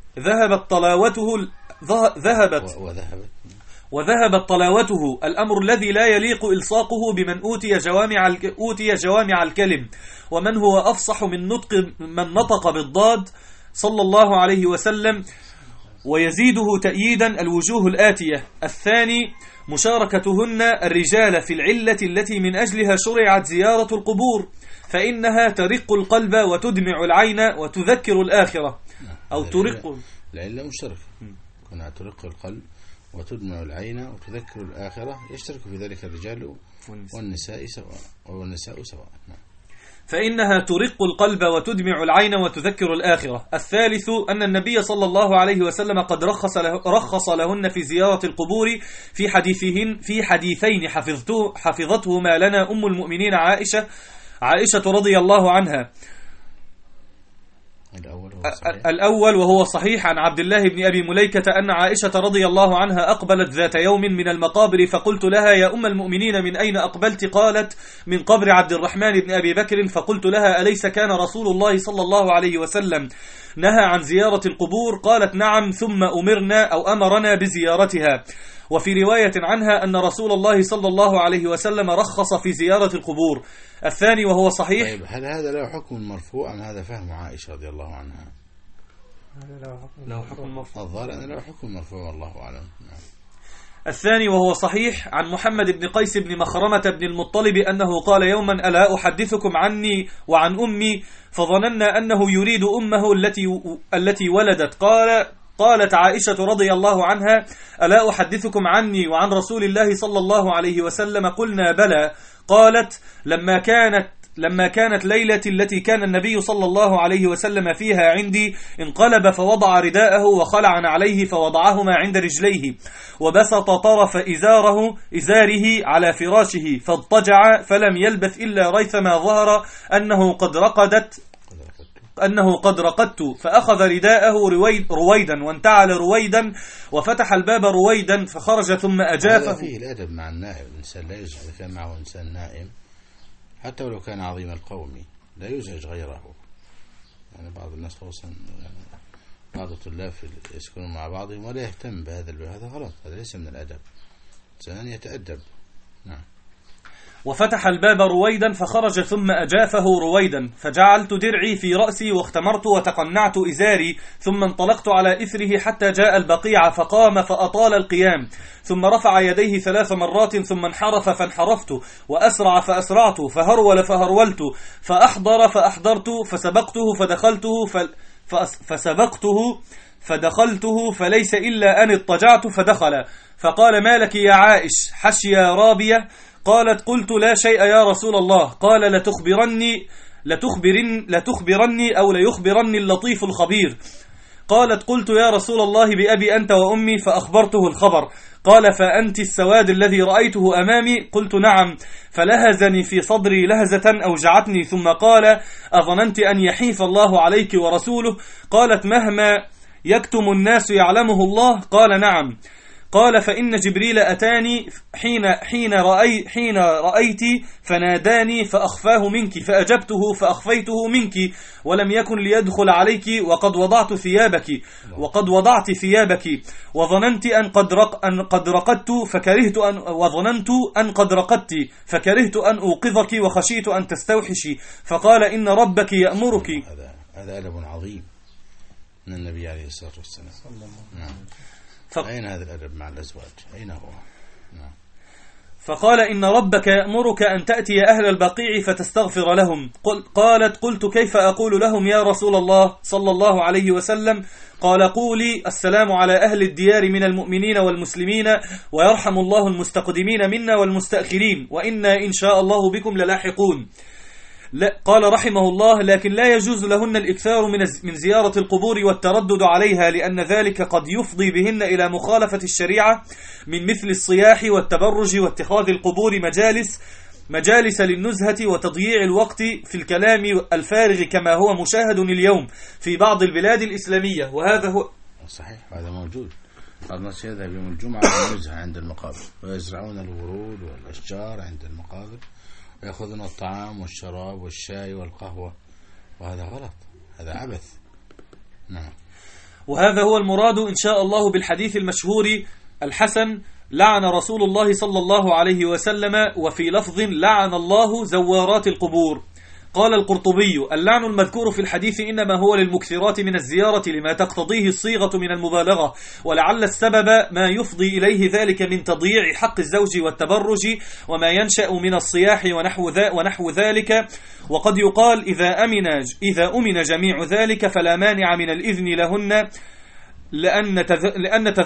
وذهبت طلاوته الأمر الذي لا يليق إلصاقه بمن أوتي جوامع الكلم، ومن هو أفصح من نطق بالضاد صلى الله عليه وسلم. ويزيده تأييدا الوجوه الآتية: الثاني مشاركتهن الرجال في العلة التي من أجلها شرعت زيارة القبور، فإنها ترق القلب وتدمع العين وتذكر الآخرة. أو ترق العلة مشتركة، كونها ترق القلب وتدمع العين وتذكر الآخرة، يشترك في ذلك الرجال والنساء سواء. فإنها ترق القلب وتدمع العين وتذكر الآخرة. الثالث أن النبي صلى الله عليه وسلم قد رخص لهن في زيارة القبور في حديثين حفظتهما لنا أم المؤمنين عائشة رضي الله عنها. الأول وهو صحيح عن عبد الله بن أبي مليكة أن عائشة رضي الله عنها أقبلت ذات يوم من المقابر فقلت لها يا أم المؤمنين من أين أقبلت؟ قالت من قبر عبد الرحمن بن أبي بكر. فقلت لها أليس كان رسول الله صلى الله عليه وسلم نهى عن زيارة القبور؟ قالت نعم، ثم أمرنا بزيارتها. وفي رواية عنها أن رسول الله صلى الله عليه وسلم رخص في زيارة القبور. الثاني وهو صحيح. طيب هل هذا له حكم مرفوع أم هذا فهم عائشة رضي الله عنها؟ له حكم مرفوع. الظاهر أنه له حكم مرفوع والله أعلم. الثاني وهو صحيح عن محمد بن قيس بن مخرمة بن المطلب أنه قال يوما ألا أحدثكم عني وعن أمي؟ فظننا أنه يريد أمه التي ولدت. قالت عائشة رضي الله عنها ألا أحدثكم عني وعن رسول الله صلى الله عليه وسلم؟ قلنا بلى. قالت لما كانت ليلة التي كان النبي صلى الله عليه وسلم فيها عندي انقلب فوضع رداءه وخلع عليه فوضعهما عند رجليه وبسط طرف إزاره على فراشه فاضطجع فلم يلبث إلا ريثما ظهر أنه قد رقدت فأخذ رداءه رويدا وانتعل رويدا وفتح الباب رويدا فخرج ثم أجافه. هذا فيه الأدب مع النائم. الإنسان لا يزعج إذا كان معه إنسان نائم حتى ولو كان عظيم القوم لا يزعج غيره. يعني بعض الناس خصوصا بعض الطلاب يسكنون مع بعضهم ولا يهتم بهذا هذا غلط، هذا ليس من الأدب. الإنسان يتأدب. نعم. وفتح الباب رويدا فخرج ثم أجافه رويدا فجعلت درعي في رأسي واختمرت وتقنعت إزاري ثم انطلقت على إثره حتى جاء البقيع فقام فأطال القيام ثم رفع يديه 3 مرات ثم انحرف فانحرفت وأسرع فأسرعت فهرول فهرولت فأحضر فأحضرت فدخلته فليس إلا أن اضطجعت فدخل فقال ما لك يا عائش حشيا رابية؟ قالت قلت لا شيء يا رسول الله. قال لتخبرني أو ليخبرني اللطيف الخبير. قالت قلت يا رسول الله بأبي أنت وأمي فأخبرته الخبر. قال فأنت السواد الذي رأيته أمامي؟ قلت نعم. فلهزني في صدري لهزة أوجعتني ثم قال أظننت أن يحيف الله عليك ورسوله؟ قالت مهما يكتم الناس يعلمه الله؟ قال نعم. قال فإن جبريل أتاني حين رأيت فناداني فأخفاه منك فأجبته فأخفيته منك ولم يكن ليدخل عليك وقد وضعت ثيابك وظننت أن قد رقدت فكرهت أن أوقظك وخشيت أن تستوحشي. فقال إن ربك يأمرك. هذا أدب عظيم من النبي عليه الصلاة والسلام. نعم. أين هذا الأدب مع الأزواج؟ أين هو؟ نعم. فقال إن ربك يأمرك أن تأتي أهل البقيع فتستغفر لهم. قالت قلت كيف أقول لهم يا رسول الله صلى الله عليه وسلم؟ قال قولي السلام على أهل الديار من المؤمنين والمسلمين ويرحم الله المستقدمين منا والمستأخرين وإنا إن شاء الله بكم للاحقون. قال رحمه الله لكن لا يجوز لهن الإكثار من زيارة القبور والتردد عليها لأن ذلك قد يفضي بهن إلى مخالفة الشريعة من مثل الصياح والتبرج واتخاذ القبور مجالس للنزهة وتضييع الوقت في الكلام الفارغ كما هو مشاهد اليوم في بعض البلاد الإسلامية. وهذا هو صحيح، هذا موجود. بعض الناس يذهب يوم الجمعة للنزهة عند المقابر ويزرعون الورود والأشجار عند المقابر ويأخذون الطعام والشراب والشاي والقهوة، وهذا غلط، هذا عبث. نعم. وهذا هو المراد إن شاء الله بالحديث المشهور الحسن لعن رسول الله صلى الله عليه وسلم، وفي لفظ لعن الله زوارات القبور. قال القرطبي اللعن المذكور في الحديث إنما هو للمكثرات من الزيارة لما تقتضيه الصيغة من المبالغة، ولعل السبب ما يفضي إليه ذلك من تضييع حق الزوج والتبرج وما ينشأ من الصياح ونحو ذلك. وقد يقال إذا أمن جميع ذلك فلا مانع من الإذن لهن لأن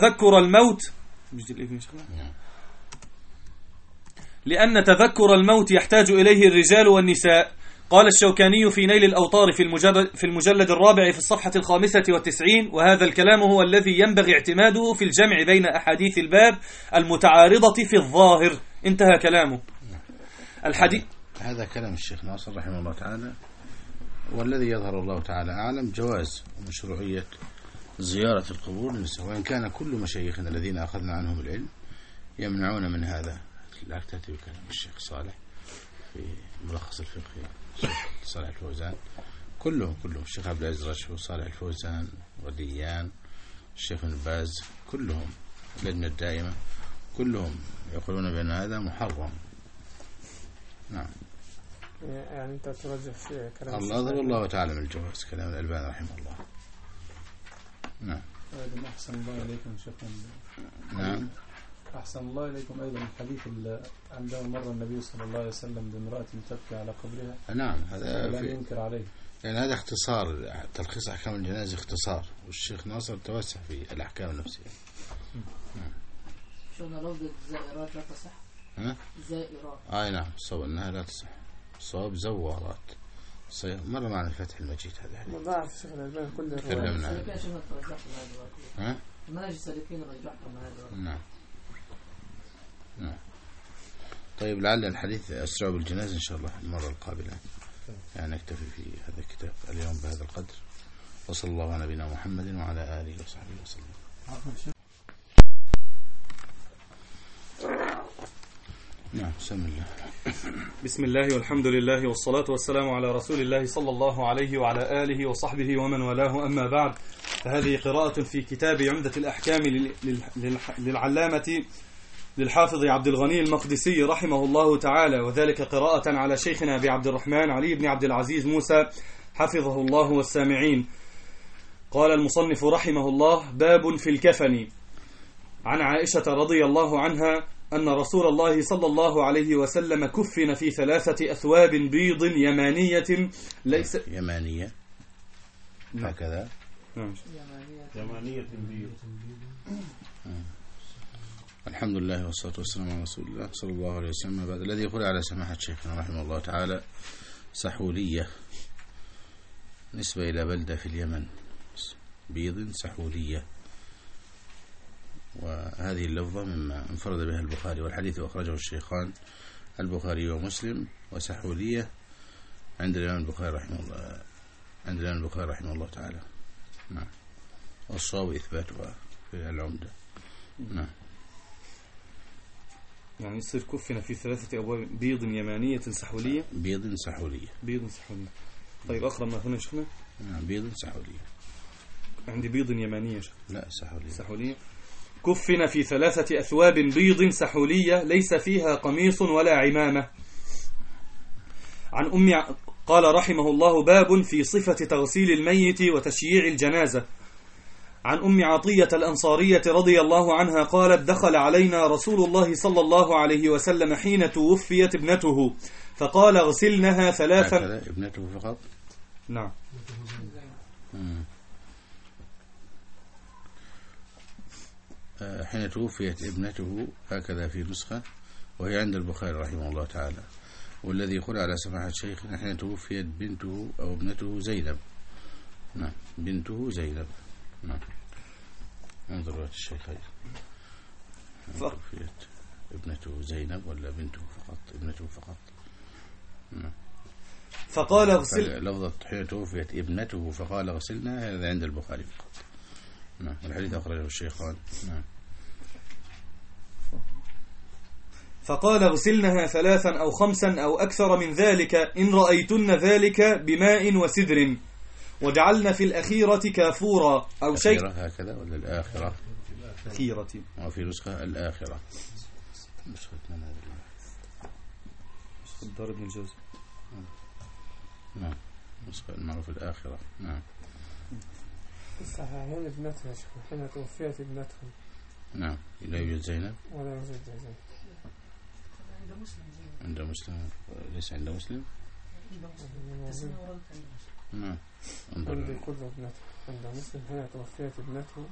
تذكر الموت يحتاج إليه الرجال والنساء. قال الشوكاني في نيل الأوطار في المجلد 4 في الصفحة 95 وهذا الكلام هو الذي ينبغي اعتماده في الجمع بين أحاديث الباب المتعارضة في الظاهر. انتهى كلامه. هذا كلام الشيخ ناصر رحمه الله تعالى، والذي يظهر الله تعالى أعلم جواز ومشروعية زيارة القبور للنساء، وإن كان كل مشايخنا الذين أخذنا عنهم العلم يمنعون من هذا. لا تأتي بكلام الشيخ صالح في ملخص الفقه، الشيخ صالح الفوزان، كلهم الشيخ عبد العزيز رشفي وصالح الفوزان وديان، الشيخ ابن باز، كلهم اللجنة الدائمة كلهم يقولون بأن هذا محرم. نعم. يعني أنت ترجح في كلام الله أظهر الله تعالى من الجواز كلام الألباني رحمه الله. نعم. أيضا أحسن الله إليكم شيخنا. نعم. أحسن الله إليكم أيضا الحديث عندما مر النبي صلى الله عليه وسلم بامرأة تبكي على قبرها. نعم، هذا لا ينكر عليه. يعني هذا اختصار، تلخيص أحكام الجنائز اختصار، والشيخ ناصر توسع في الأحكام النفسية. شوفنا لفظ الزائرات لا تصح. ها؟ زائرات. نعم، الصواب أنها لا تصح، الصواب زوارات. مرة معنا فتح المجيد هذا حديث. ضعف الشيخ الألباني كل تكلمنا عنه. ها؟ منهج السالكين رجحهم هذا. نعم. طيب، لعل الحديث أسرع بالجناز إن شاء الله المرة القابلة. يعني نكتفي في هذا الكتاب اليوم بهذا القدر، وصلى الله على نبينا محمد وعلى آله وصحبه وسلم. نعم، بسم الله. بسم الله والحمد لله والصلاة والسلام على رسول الله صلى الله عليه وعلى آله وصحبه ومن والاه، أما بعد، فهذه قراءة في كتاب عمدة الأحكام للعلامة للحافظ عبد الغني المقدسي رحمه الله تعالى، وذلك قراءة على شيخنا أبي عبد الرحمن علي بن عبد العزيز موسى حفظه الله والسامعين. قال المصنف رحمه الله: باب في الكفن. عن عائشة رضي الله عنها أن رسول الله صلى الله عليه وسلم كفن في 3 أثواب بيض يمانية ليس يمانية هكذا. يمانية بيض. الحمد لله والصلاة والسلام على رسول الله صلى الله عليه وسلم. بعد الذي يقول على سماحة شيخنا رحمه الله تعالى سحولية، نسبة إلى بلدة في اليمن، بيض سحولية، وهذه اللفظة مما انفرد بها البخاري، والحديث أخرجه الشيخان البخاري ومسلم. وسحولية عند الإمام البخاري رحمه الله تعالى. نعم. والصواب إثباتها في العمدة. نعم. يعني يصير كفنا في 3 أبواب بيض يمانية سحولية. بيض سحولية. طيب، أقرأ ما هنا شيخنا. نعم، بيض سحولية. عندي بيض يمانية شيخ. لا، سحولية. كفن في 3 أثواب بيض سحولية ليس فيها قميص ولا عمامة. عن قال رحمه الله: باب في صفة تغسيل الميت وتشييع الجنازة. عن أم عطية الأنصارية رضي الله عنها قالت: دخل علينا رسول الله صلى الله عليه وسلم حين توفيت ابنته، فقال: اغسلنها 3. ابنته فقط؟ نعم. حين توفيت ابنته هكذا في نسخة، وهي عند البخاري رحمه الله تعالى. والذي يقول على سماحة شيخنا حين توفيت بنته أو ابنته زينب. نعم، بنته زينب. نعم. انظر رواية الشيخين. توفيت ابنته زينب ولا بنته فقط؟ ابنته فقط. نعم. فقال اغسل. لفظة حين توفيت ابنته فقال اغسلنا، هذا عند البخاري فقط. نعم. والحديث أخرجه الشيخان. نعم. فقال: اغسلنها 3 أو 5 أو أكثر من ذلك إن رأيتن ذلك بماء وسدر، وجعلنا في الأخيرة كافورا أو شيء. هكذا ولا الآخرة؟ الأخيرة. وفي نسخة الآخرة. نسخة دار ابن الجوزي. نعم، نسخة المعروف الآخرة. نعم. الصحيحين ابنتها حين توفيت ابنتهم. نعم. لا يوجد زينب ولا يوجد زينب عند مسلم. ليس عند مسلم. نعم. عند كل ابنته. عند مسلم حين توفيت ابنته،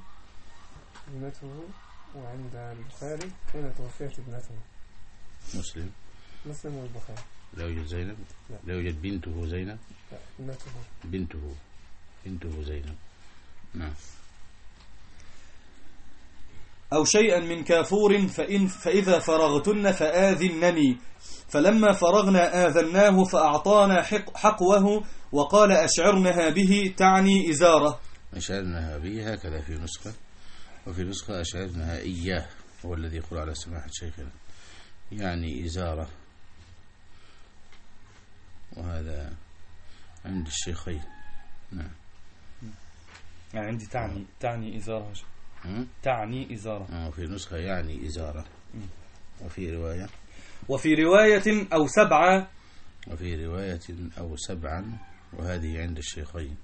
وعند البخاري حين توفيت ابنته. مسلم والبخاري. لا يوجد زينب. لا يوجد بنته زينب. لا، ابنته. بنته زينب. نعم. أو شيئا من كافور فإذا فرغتن فآذنني. فلما فرغنا آذناه فأعطانا حقوه وقال أشعرنها به تعني إزارة. أشعرنها به هكذا في نسخة، وفي نسخة أشعرنها إياه، هو الذي يقول على سماحة شيخنا، يعني إزارة، وهذا عند الشيخين. نعم. يعني عندي تعني إزارة. تعني إزارة. وفي نسخة يعني إزارة. وفي رواية أو سبعة. وفي رواية أو سبعا، وهذه عند الشيخين.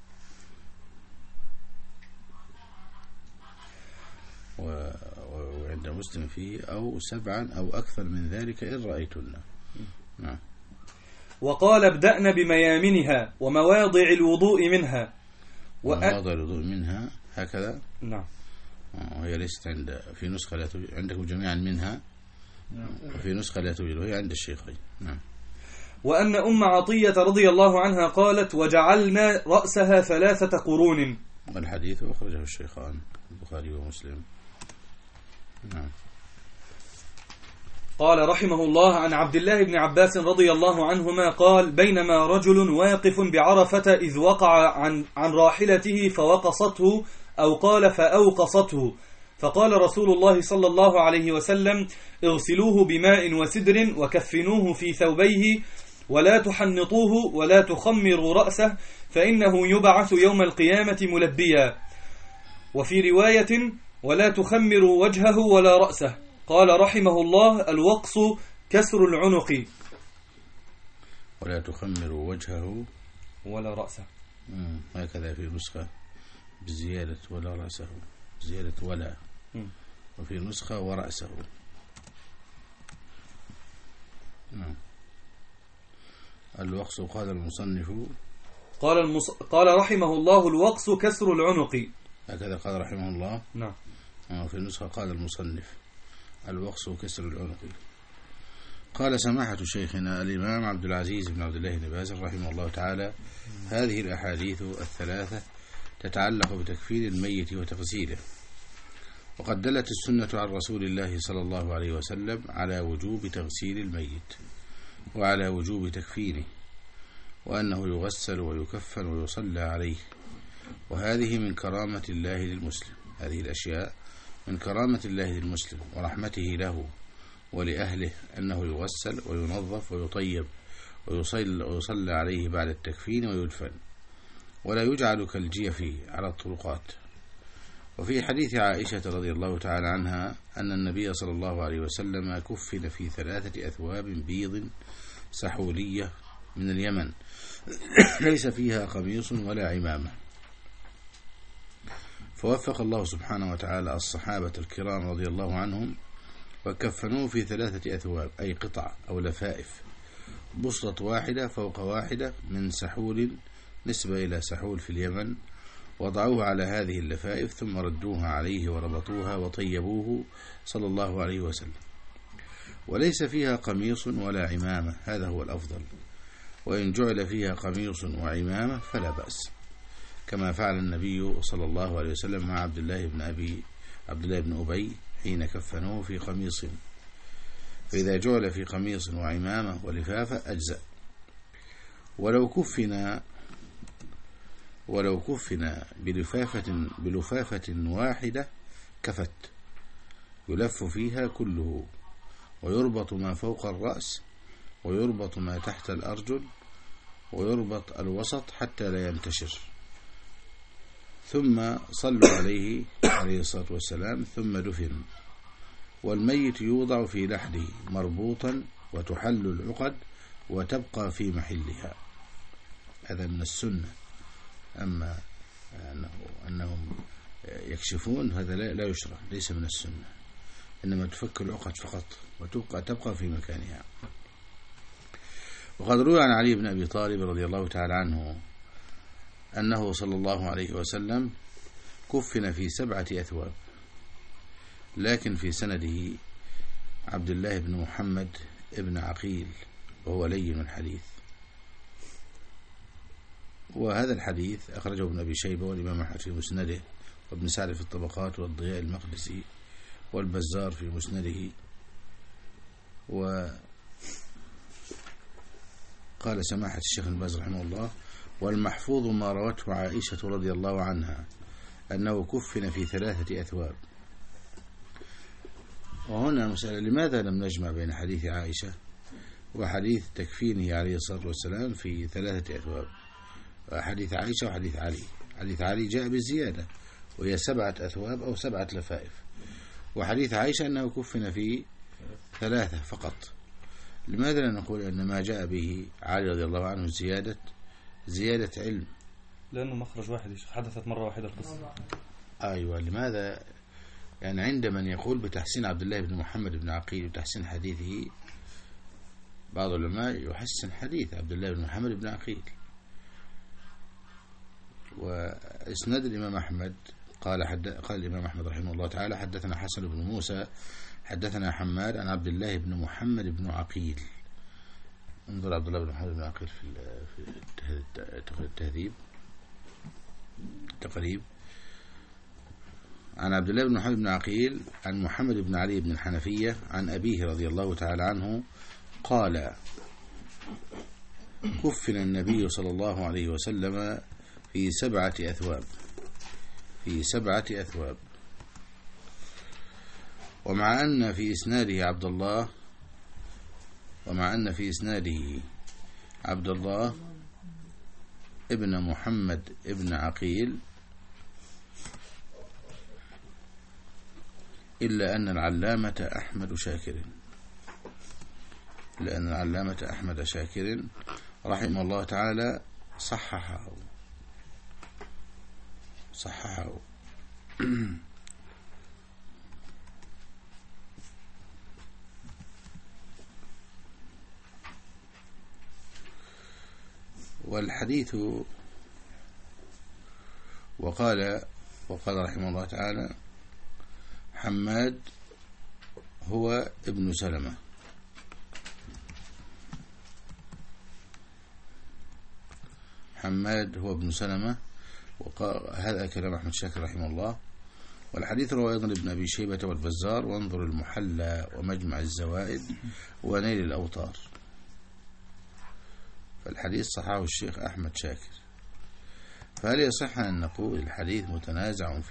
وعند مسلم فيه أو سبعا أو أكثر من ذلك إن رأيتن. نعم. وقال ابدأن بميامنها ومواضع الوضوء منها. ومواضع الوضوء منها هكذا. نعم. وهي ليست في نسخة لا توجد عندكم جميعا منها، وفي نسخة لا توجد، وهي عند الشيخين. نعم. وأن أم عطية رضي الله عنها قالت وجعلنا رأسها 3 قرون. والحديث أخرجه الشيخان البخاري ومسلم. نعم. قال رحمه الله عن عبد الله بن عباس رضي الله عنهما قال بينما رجل واقف بعرفة إذ وقع عن راحلته فوقصته، أو قال فأوقصته، فقال رسول الله صلى الله عليه وسلم اغسلوه بماء وسدر وكفنوه في ثوبيه ولا تحنطوه ولا تخمروا رأسه فإنه يبعث يوم القيامة ملبيا. وفي رواية ولا تخمروا وجهه ولا رأسه. قال رحمه الله الوقص كسر العنق. ولا تخمروا وجهه ولا رأسه. هكذا في نسخة بزيادة ولا رأسه، زيادة ولا. وفي نسخة ورأسه. الوقص قال المصنف قال رحمه الله الوقص كسر العنق. هكذا قال رحمه الله. نعم. وفي نسخة قال المصنف الوقص كسر العنق. قال سماحة شيخنا الإمام عبد العزيز بن عبد الله بن باز رحمه الله تعالى هذه الأحاديث الثلاثة تتعلق بتكفين الميت وتغسيله، وقد دلت السنة عن رسول الله صلى الله عليه وسلم على وجوب تغسيل الميت وعلى وجوب تكفينه، وأنه يغسل ويكفن ويصلى عليه، وهذه من كرامة الله للمسلم. هذه الأشياء من كرامة الله للمسلم ورحمته له ولأهله، أنه يغسل وينظف ويطيب ويصلى عليه بعد التكفين ويدفن، ولا يجعل كالجيف على الطرقات. وفي حديث عائشة رضي الله تعالى عنها أن النبي صلى الله عليه وسلم كفن في 3 أثواب بيض سحولية من اليمن ليس فيها قميص ولا عمامة، فوفق الله سبحانه وتعالى الصحابة الكرام رضي الله عنهم وكفنوه في 3 أثواب، أي قطع أو لفائف، بسطة واحدة فوق واحدة من سحول نسبة إلى سحول في اليمن، وضعوه على هذه اللفائف ثم ردوها عليه وربطوها وطيبوه صلى الله عليه وسلم، وليس فيها قميص ولا عمامة، هذا هو الأفضل، وإن جعل فيها قميص وعمامة فلا بأس، كما فعل النبي صلى الله عليه وسلم مع عبد الله بن أبي حين كفنوه في قميص، فإذا جعل في قميص وعمامة ولفافة أجزأ. ولو كفن بلفافة واحدة كفت، يلف فيها كله، ويربط ما فوق الرأس ويربط ما تحت الأرجل ويربط الوسط حتى لا ينتشر، ثم صلوا عليه عليه الصلاة والسلام ثم دفن. والميت يوضع في لحده مربوطا وتحل العقد وتبقى في محلها، هذا من السنة. أما أنهم يكشفون هذا لا يشرع، ليس من السنة، إنما تفك العقد فقط وتبقى في مكانها. وقد روي عن علي بن أبي طالب رضي الله تعالى عنه أنه صلى الله عليه وسلم كفن في 7 أثواب، لكن في سنده عبد الله بن محمد ابن عقيل وهو لين الحديث. وهذا الحديث أخرجه ابن أبي شيبة والإمام أحمد في مسنده، وابن سعد في الطبقات، والضياء المقدسي والبزار في مسنده. وقال سماحة الشيخ الباز رحمه الله والمحفوظ ما روته عائشة رضي الله عنها أنه كفن في 3 أثواب. وهنا مسألة، لماذا لم نجمع بين حديث عائشة وحديث تكفينه عليه الصلاة والسلام في 3 أثواب؟ حديث عائشة وحديث علي. حديث علي جاء بالزيادة وهي 7 أثواب أو 7 لفائف، وحديث عائشة أنه كفن في 3 فقط. لماذا لا نقول أن ما جاء به علي رضي الله عنه زيادة علم؟ لأنه مخرج واحد حدثت مرة واحدة القصة. أيوة. لماذا؟ يعني عند من يقول بتحسين عبد الله بن محمد بن عقيل وتحسين حديثه، بعض العلماء يحسن حديث عبد الله بن محمد بن عقيل. وإسناد الإمام أحمد قال الإمام أحمد رحمه الله تعالى: حدثنا حسن بن موسى حدثنا حماد عن عبد الله بن محمد بن عقيل. انظر عبد الله بن محمد بن عقيل في التهذيب تقريب. عن عبد الله بن محمد بن عقيل عن محمد بن علي بن الحنفية عن أبيه رضي الله تعالى عنه قال: كفن النبي صلى الله عليه وسلم في 7 أثواب، في 7 أثواب. ومع أن في إسناده عبد الله ابن محمد ابن عقيل، إلا أن العلامة أحمد شاكر رحمه الله تعالى صححه. والحديث وقال رحمه الله تعالى: حماد هو ابن سلمة. هذا كلام أحمد شاكر رحمه الله. والحديث رواه أيضا ابن أبي شيبة والبزار، وانظر المحلى ومجمع الزوائد ونيل الأوطار. فالحديث صححه الشيخ أحمد شاكر. فهل يصح أن نقول الحديث متنازع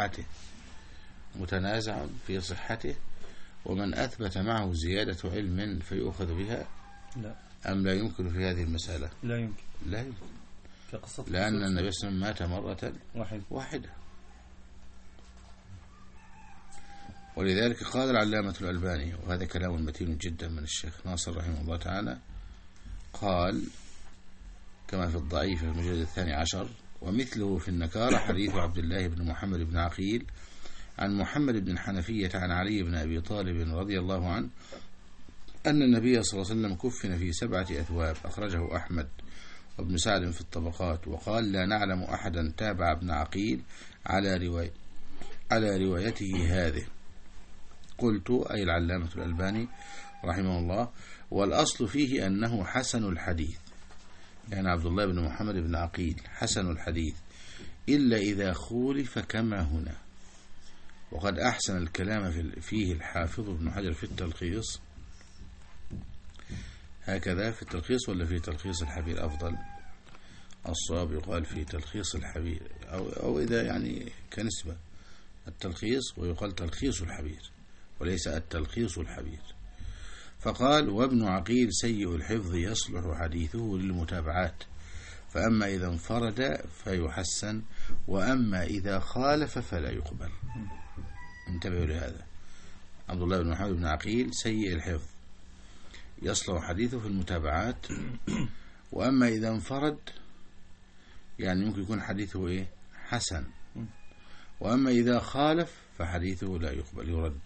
في صحته ومن أثبت معه زيادة علم فيؤخذ بها؟ لا. أم لا يمكن في هذه المسألة؟ لا يمكن. لأن النبي صلى الله عليه وسلم مات مرة واحدة. ولذلك قال العلامة الألباني، وهذا كلام متين جدا من الشيخ ناصر رحمه الله تعالى، قال كما في الضعيف في المجلد 12: ومثله في النكارة حديث عبد الله بن محمد بن عقيل عن محمد بن حنفية عن علي بن أبي طالب رضي الله عنه أن النبي صلى الله عليه وسلم كفن في 7 أثواب. أخرجه أحمد وابن سعد في الطبقات. وقال: لا نعلم أحدا تابع ابن عقيل على روايته هذه. قلت: أي العلامة الألباني رحمه الله: والأصل فيه أنه حسن الحديث، يعني عبد الله بن محمد بن عقيل حسن الحديث، إلا إذا خولف كما هنا. وقد أحسن الكلام فيه الحافظ ابن حجر في التلخيص. هكذا في التلخيص ولا في تلخيص الحبير أفضل؟ الصواب يقال في تلخيص الحبير، أو إذا يعني كنسبة التلخيص، ويقال تلخيص الحبير وليس التلخيص الحبير. فقال: وابن عقيل سيء الحفظ يصلح حديثه للمتابعات، فأما إذا انفرد فيحسن، وأما إذا خالف فلا يقبل. انتبهوا لهذا. عبد الله بن محمد بن عقيل سيء الحفظ يصلح حديثه في المتابعات، وأما إذا انفرد يعني ممكن يكون حديثه حسن، وأما إذا خالف فحديثه لا يقبل، يرد.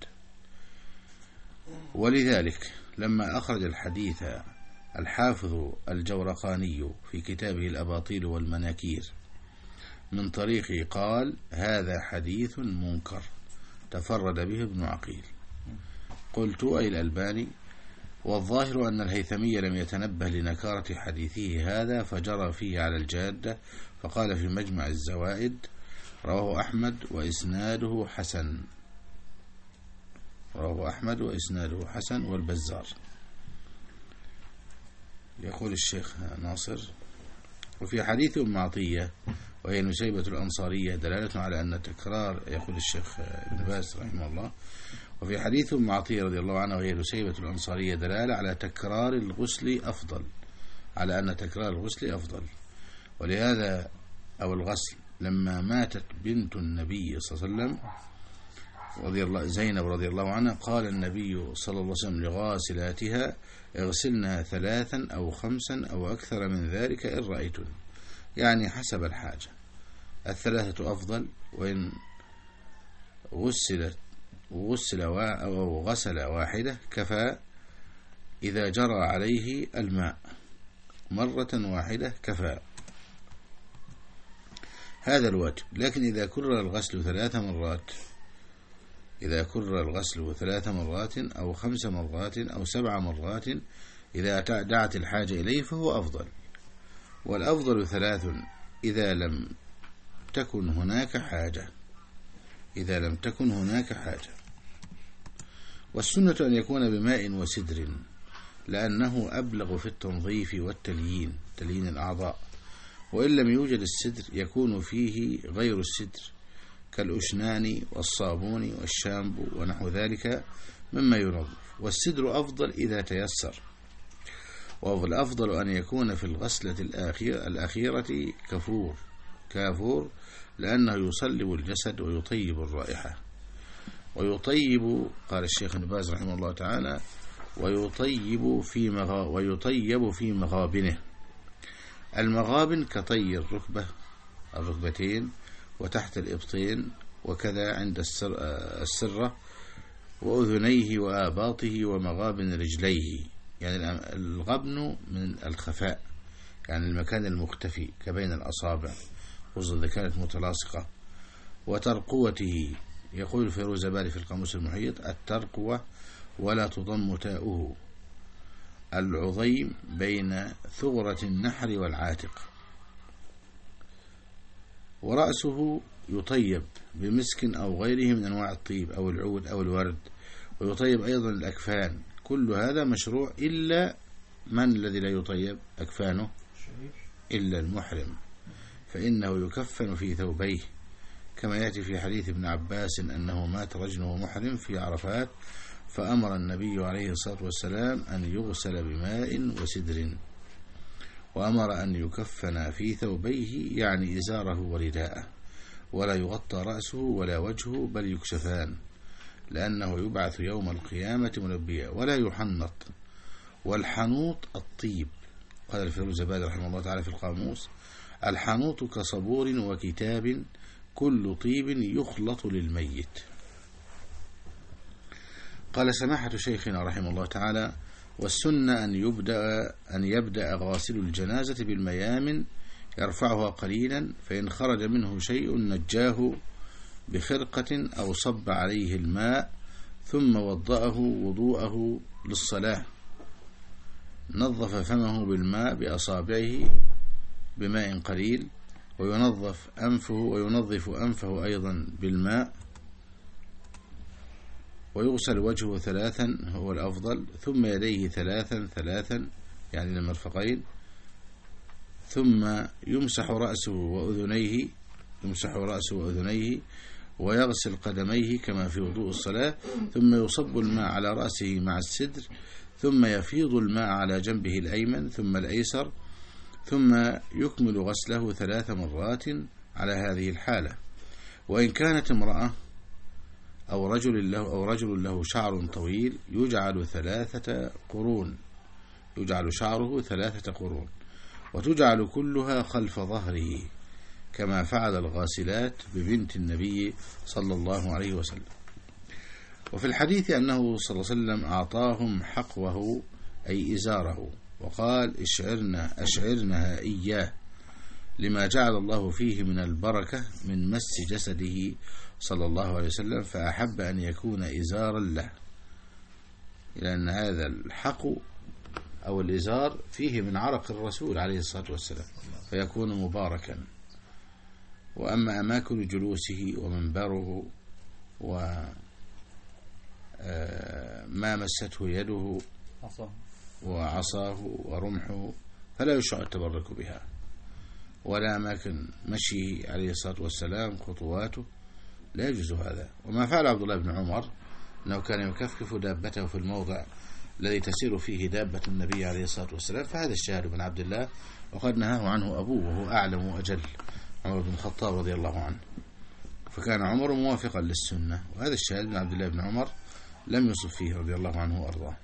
ولذلك لما أخرج الحديث الحافظ الجورقاني في كتابه الأباطيل والمناكير من طريقه قال: هذا حديث منكر تفرد به ابن عقيل. قلت: أي الألباني: والظاهر أن الهيثمي لم يتنبه لنكارة حديثه هذا فجرى فيه على الجادة، فقال في مجمع الزوائد: رواه أحمد وإسناده حسن والبزار. يقول الشيخ ناصر: وفي حديث أم عطية وهي نسيبة الأنصارية دلالة على أن تكرار، يقول الشيخ ابن باز رحمه الله، وفي حديث أم عطية رضي الله عنها وهي نسيبة الأنصارية دلالة على تكرار الغسل أفضل، على أن تكرار الغسل أفضل. ولهذا أو الغسل لما ماتت بنت النبي صلى الله عليه وسلم زينب رضي الله عنها قال النبي صلى الله عليه وسلم لغاسلاتها اغسلنها 3 أو 5 أو أكثر من ذلك إن رأيتن، يعني حسب الحاجة. 3 أفضل، وإن غسل واحدة كفى، إذا جرى عليه الماء مرة واحدة كفى، هذا الواجب. لكن إذا كرر الغسل 3 مرات، إذا كرر الغسل 3 مرات أو 5 مرات أو 7 مرات إذا دعت الحاجة إليه فهو أفضل. والأفضل 3 إذا لم تكن هناك حاجة، إذا لم تكن هناك حاجة. والسنة أن يكون بماء وسدر، لأنه أبلغ في التنظيف والتليين، تليين الأعضاء. وإن لم يوجد السدر يكون فيه غير السدر كالأشنان والصابون والشامبو ونحو ذلك مما ينظف. والسدر أفضل إذا تيسر. والأفضل أن يكون في الغسلة الأخيرة كافور، لأنه يصلب الجسد ويطيب الرائحة. قال الشيخ ابن باز رحمه الله تعالى ويطيب في مغابنه. المغابن كطي الركبتين وتحت الإبطين، وكذا عند السرة وأذنيه وآباطه ومغابن رجليه. يعني الغبن من الخفاء، يعني المكان المختفي كبين الأصابع، خصوصا إذا كانت متلاصقة. وترقوته، يقول فيروزبالي في القاموس المحيط الترقوة ولا تضم تاؤه، العظيم بين ثغرة النحر والعاتق. ورأسه يطيب بمسك أو غيره من أنواع الطيب أو العود أو الورد، ويطيب أيضا الأكفان. كل هذا مشروع، إلا من الذي لا يطيب أكفانه؟ إلا المحرم، فإنه يكفن في ثوبيه، كما يأتي في حديث ابن عباس أنه مات رجل ومحرم في عرفات، فأمر النبي عليه الصلاة والسلام أن يغسل بماء وسدر، وأمر أن يكفن في ثوبيه، يعني إزاره ورداءه، ولا يغطى رأسه ولا وجهه، بل يكشفان، لأنه يبعث يوم القيامة ملبيا، ولا يحنط. والحنوط الطيب، قال الفيروزبالي رحمه الله تعالى في القاموس الحنوط كصبور وكتاب، كل طيب يخلط للميت. قال سماحة شيخنا رحمه الله تعالى والسنة أن يبدأ غاسل الجنازة بالميامن يرفعها قليلا، فإن خرج منه شيء نجاه بخرقة أو صب عليه الماء، ثم وضأه وضوءه للصلاة، نظف فمه بالماء بأصابعه بماء قليل، وينظف أنفه أيضا بالماء، ويغسل وجهه 3 هو الأفضل، ثم يديه 3 يعني المرفقين، ثم يمسح رأسه وأذنيه ويغسل قدميه كما في وضوء الصلاة، ثم يصب الماء على رأسه مع السدر، ثم يفيض الماء على جنبه الأيمن ثم الأيسر، ثم يكمل غسله 3 مرات على هذه الحالة. وإن كانت امرأة أو رجل له شعر طويل يجعل 3 قرون، يجعل شعره 3 قرون، وتجعل كلها خلف ظهره، كما فعل الغاسلات ببنت النبي صلى الله عليه وسلم. وفي الحديث أنه صلى الله عليه وسلم أعطاهم حقوه أي إزاره، وقال أشعرنها إياه، لما جعل الله فيه من البركة من مس جسده صلى الله عليه وسلم، فأحب أن يكون إزارا له، لأن هذا الحق أو الإزار فيه من عرق الرسول عليه الصلاة والسلام، فيكون مباركا. وأما أماكن جلوسه ومنبره وما مسته يده وعصاه ورمحه فلا يشرع التبرك بها، ولا أماكن مشيه عليه الصلاة والسلام خطواته، لا يجوز هذا. وما فعل عبد الله بن عمر أنه كان يكفكف دابته في الموضع الذي تسير فيه دابة النبي عليه الصلاة والسلام، فهذا الشاهد بن عبد الله، وقد نهاه عنه أبوه وهو أعلم وأجل عمر بن الخطاب رضي الله عنه، فكان عمر موافقا للسنة، وهذا الشاهد بن عبد الله بن عمر لم يصف فيه رضي الله عنه وأرضاه.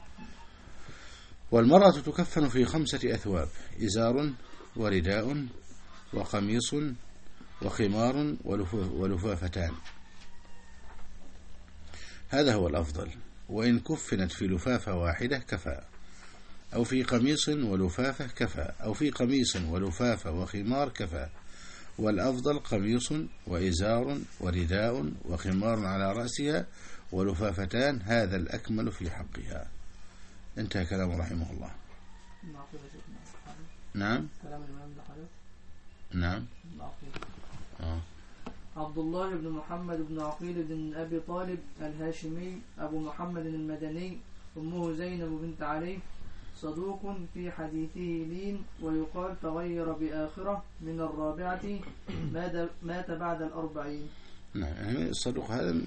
والمرأة تكفن في 5 أثواب: إزار ورداء وقميص وخمار ولفافتان، هذا هو الأفضل. وإن كفنت في لفافة واحدة كفى، أو في قميص ولفافة كفى، أو في قميص ولفافة وخمار كفى، والأفضل قميص وإزار ورداء وخمار على رأسها ولفافتان، هذا الأكمل في حقها. انتهى كلامه رحمه الله. نعم كلام الإمام البخاري. نعم. عبد الله بن محمد بن عقيل بن أبي طالب الهاشمي أبو محمد المدني، أمه زينب بنت علي، صدوق في حديثه لين، ويقال تغير بآخرة من 4 مات بعد 40. نعم، يعني الصدوق هذا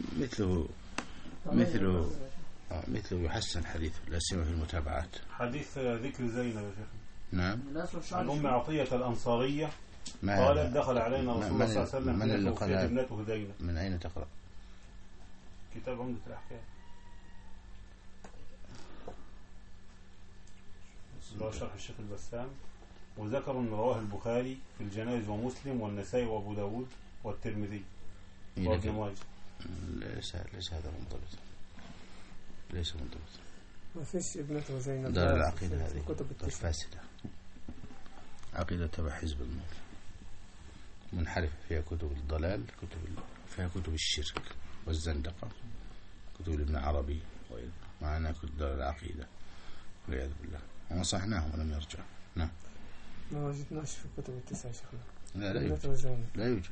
مثله يحسن حديثه، لا سيما في المتابعات. حديث ذكر زينب يا شيخ. نعم. عن أم عطية الأنصارية قالت دخل علينا رسول الله صلى الله عليه وسلم من اللي قال؟ ابنته زينب. من أين تقرأ؟ كتاب عمدة الأحكام اللي هو شرح الشيخ البسام، وذكر أن رواه البخاري في الجنائز ومسلم والنسائي وأبو داود والترمذي وابن ماجه. ليس هذا منضبط، ليس منضبط. ما فيش ابنته زينب. دار العقيدة هذه فاسدة، عقيدة تبع حزب النور منحرفة، فيها كتب الضلال، فيها كتب الشرك والزندقة، كتب ابن عربي معنا كتب دار العقيدة والعياذ بالله، ونصحناهم ولم يرجعوا. نعم. ما وجدناش في كتب التسعة شيخنا. لا يوجد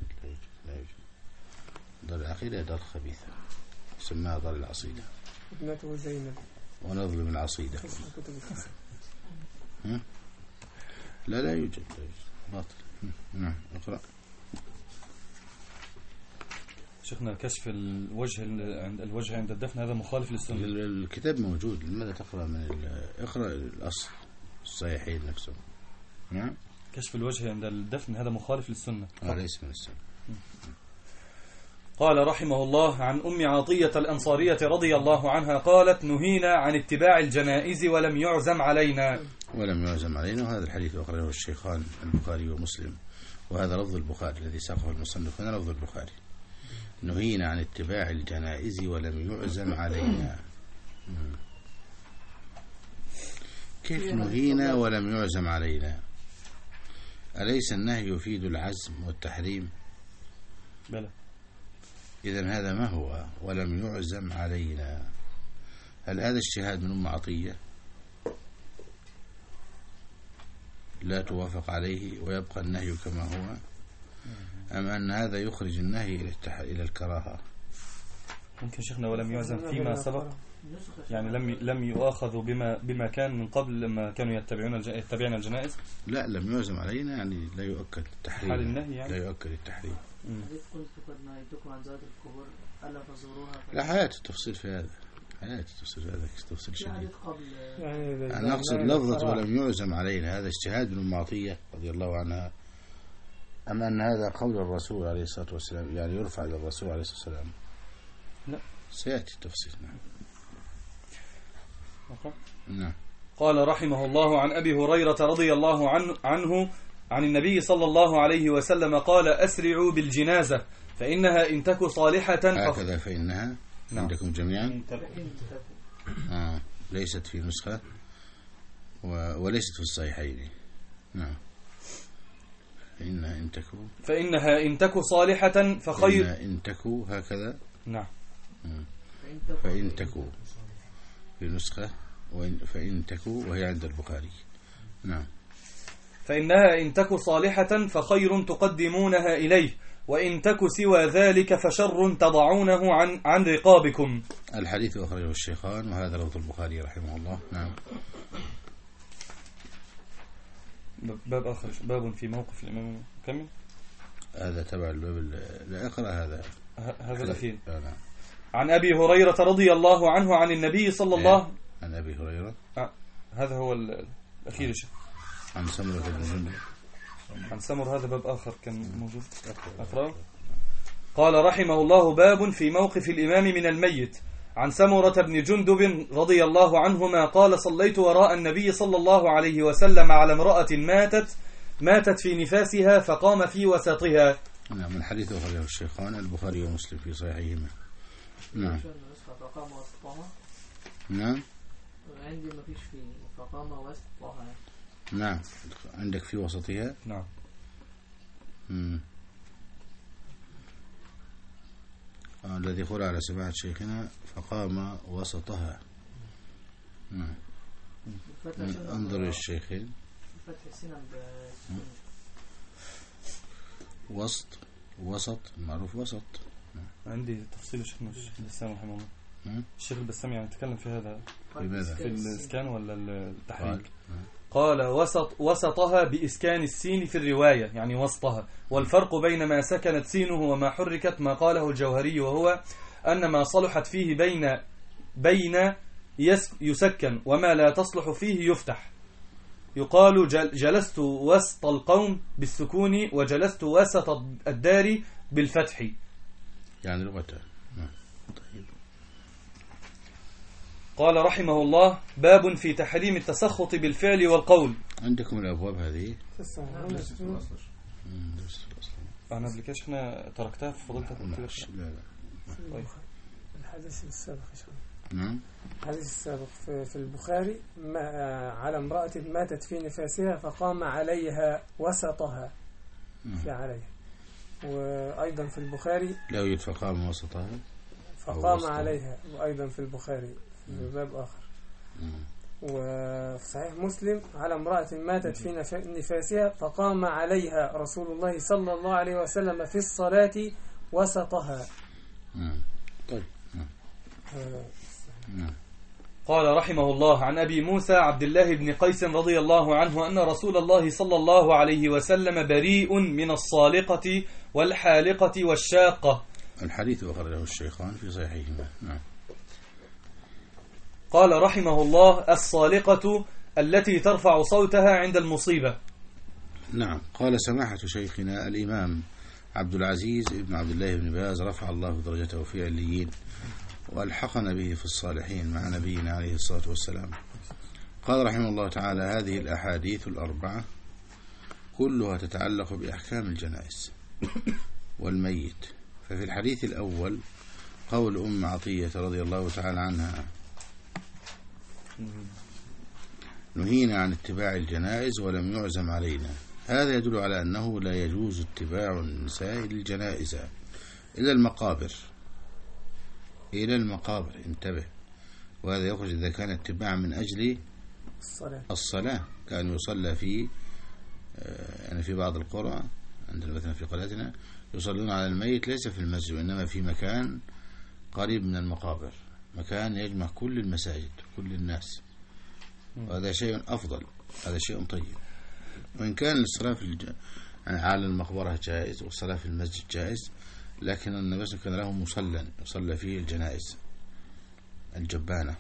دار العقيدة دار خبيثة، سماها دار العصيدة. ابنته زينب ونظلم العصيدة. لا يوجد باطل. نعم اقرأ. شيخنا كشف الوجه عند الدفن هذا مخالف للسنة. الكتاب موجود، لماذا تقرأ اقرأ الأصل الصحيحين نفسه. نعم. كشف الوجه عند الدفن هذا مخالف للسنة. ليس من السنة. قال رحمه الله: عن أم عطية الأنصارية رضي الله عنها قالت: نهينا عن اتباع الجنائز ولم يعزم علينا. وهذا الحديث أخرجه الشيخان البخاري ومسلم، وهذا لفظ البخاري الذي ساقه المصنف هنا، لفظ البخاري: نهينا عن اتباع الجنائز ولم يعزم علينا. كيف نهينا ولم يعزم علينا؟ أليس النهي يفيد العزم والتحريم؟ بلى. إذن هذا ما هو ولم يعزم علينا؟ هل هذا اجتهاد من أم عطية لا توافق عليه ويبقى النهي كما هو، أم أن هذا يخرج النهي إلى الكراهة؟ ممكن شيخنا ولم يعزم فيما سبق، يعني لم يؤاخذوا بما كان من قبل لما كانوا يتبعون الجنائز. لا، لم يعزم علينا يعني لا يؤكد التحريم، حال النهي يعني؟ لا يؤكد التحريم. قلت قد نهيتكم عن زيارة القبور ألا فزوروها. لا، حياة التفصيل في هذا، تفصيل شديد. يعني نقصد لفظة ولم يعزم علينا، هذا اجتهاد من أم عطية رضي الله عنها، أم أن هذا قول الرسول عليه الصلاة والسلام، يعني يرفع إلى الرسول عليه الصلاة والسلام؟ لا، سيأتي التفصيل. نعم. قال رحمه الله: عن أبي هريرة رضي الله عنه عن النبي صلى الله عليه وسلم قال: أسرعوا بالجنازة فإنها إن تك صالحة هكذا فإنها. نعم. عندكم جميعا. ليست في نسخة وليست في الصحيحين. نعم. فإنها إن تك صالحة فخير. إن تكو هكذا. نعم. فإن تكو في نسخة، فإن تكو وهي عند البخاري. نعم. فإنها إن تك صالحة فخير تقدمونها إليه، وإن تك سوى ذلك فشر تضعونه عن رقابكم. الحديث أخرجه الشيخان، وهذا لفظ البخاري رحمه الله. نعم. باب آخر، باب في موقف الإمام. كمل. هذا تبع الباب لا اقرأ هذا الأخير. نعم. عن أبي هريرة رضي الله عنه عن النبي صلى الله. عن أبي هريرة. هذا هو الأخير يا شيخ. عن سمرة بن جندب. عن سمر هذا باب آخر كان موجود. أقرأ. قال رحمه الله: باب في موقف الإمام من الميت. عن سمرة بن جندب رضي الله عنهما قال: صليت وراء النبي صلى الله عليه وسلم على امرأة ماتت في نفاسها فقام في وسطها. نعم. من حديث أخرجه الشيخان البخاري ومسلم في صحيحهما. نعم. فقام وسطها. نعم. عندي ما فيش فيه فقام وسطها. نعم. عندك في وسطها. نعم. الذي قرأ على سماحة شيخنا فقام وسطها. نعم. انظر الشيخين. وسط معروف وسط. عندي تفصيل الشيخ البسام رحمه الله. الشيخ البسام يعني تكلم في هذا في الإسكان ولا التحريك. قال وسطها بإسكان السين في الرواية، يعني وسطها. والفرق بين ما سكنت سينه وما حركت ما قاله الجوهري، وهو أن ما صلحت فيه بين يسكن، وما لا تصلح فيه يفتح. يقال جلست وسط القوم بالسكون، وجلست وسط الدار بالفتح، يعني لغتان. طيب. قال رحمه الله: باب في تحريم التسخط بالفعل والقول. عندكم الأبواب هذه؟ أنا قبل احنا تركتها في فضلتك. لا. طيب. الحديث السابق نعم. الحديث السابق في البخاري على امرأة ماتت في نفاسها فقام عليها وسطها في عليها. وأيضا في البخاري لا يوجد فقام وسطها فقام عليها، وأيضا في البخاري في باب آخر. وفي صحيح مسلم على امرأة ماتت في نفاسها فقام عليها رسول الله صلى الله عليه وسلم في الصلاة وسطها. طيب. قال رحمه الله: عن أبي موسى عبد الله بن قيس رضي الله عنه أن رسول الله صلى الله عليه وسلم بريء من الصالقة والحالقة والشاقة. الحديث أخرجه الشيخان في صحيحهما. نعم. قال رحمه الله: الصالقة التي ترفع صوتها عند المصيبة. نعم. قال سماحة شيخنا الإمام عبد العزيز بن عبد الله بن باز رفع الله درجته في عليين، وألحقنا به في الصالحين مع نبينا عليه الصلاة والسلام. قال رحمه الله تعالى: هذه الأحاديث الأربعة كلها تتعلق بأحكام الجنائز والميت. ففي الحديث الأول قول أم عطية رضي الله تعالى عنها: نهينا عن اتباع الجنائز ولم يعزم علينا. هذا يدل على أنه لا يجوز اتباع النساء للجنائز إلى المقابر. انتبه. وهذا يخرج إذا كان اتباع من أجل الصلاة. كان يصلى في يعني في بعض القرى عندنا مثلا في قريتنا يصلون على الميت ليس في المسجد، وإنما في مكان قريب من المقابر، مكان يجمع كل المساجد كل الناس، وهذا شيء أفضل، هذا شيء طيب. وإن كان الصلاة يعني على المقبرة جائز والصلاة في المسجد جائز، لكن النبي صلى الله عليه وسلم كان له مصلى يصلى فيه الجنائز الجبانة.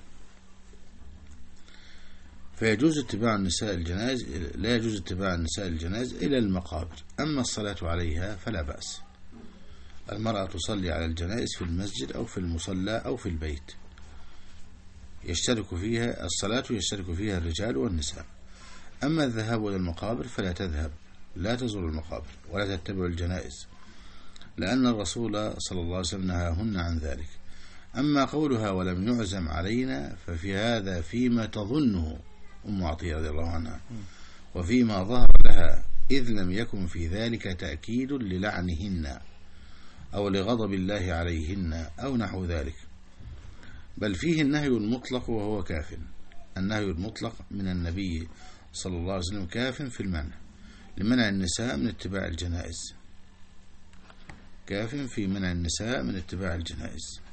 فيجوز اتباع النساء الجنائز، لا يجوز اتباع النساء الجنائز إلى المقابر. أما الصلاة عليها فلا بأس. المرأة تصلي على الجنائز في المسجد أو في المصلى أو في البيت، يشترك فيها الصلاة، يشترك فيها الرجال والنساء. أما الذهاب إلى المقابر فلا تذهب، لا تزور المقابر ولا تتبع الجنائز، لأن الرسول صلى الله عليه وسلم نهاهن عن ذلك. أما قولها ولم يعزم علينا ففي هذا فيما تظنه أم عطية رضي الله عنها، وفيما ظهر لها، إذ لم يكن في ذلك تأكيد للعنهن أو لغضب الله عليهن أو نحو ذلك، بل فيه النهي المطلق وهو كاف. النهي المطلق من النبي صلى الله عليه وسلم كاف في المنع لمنع النساء من اتباع الجنائز، كاف في منع النساء من اتباع الجنائز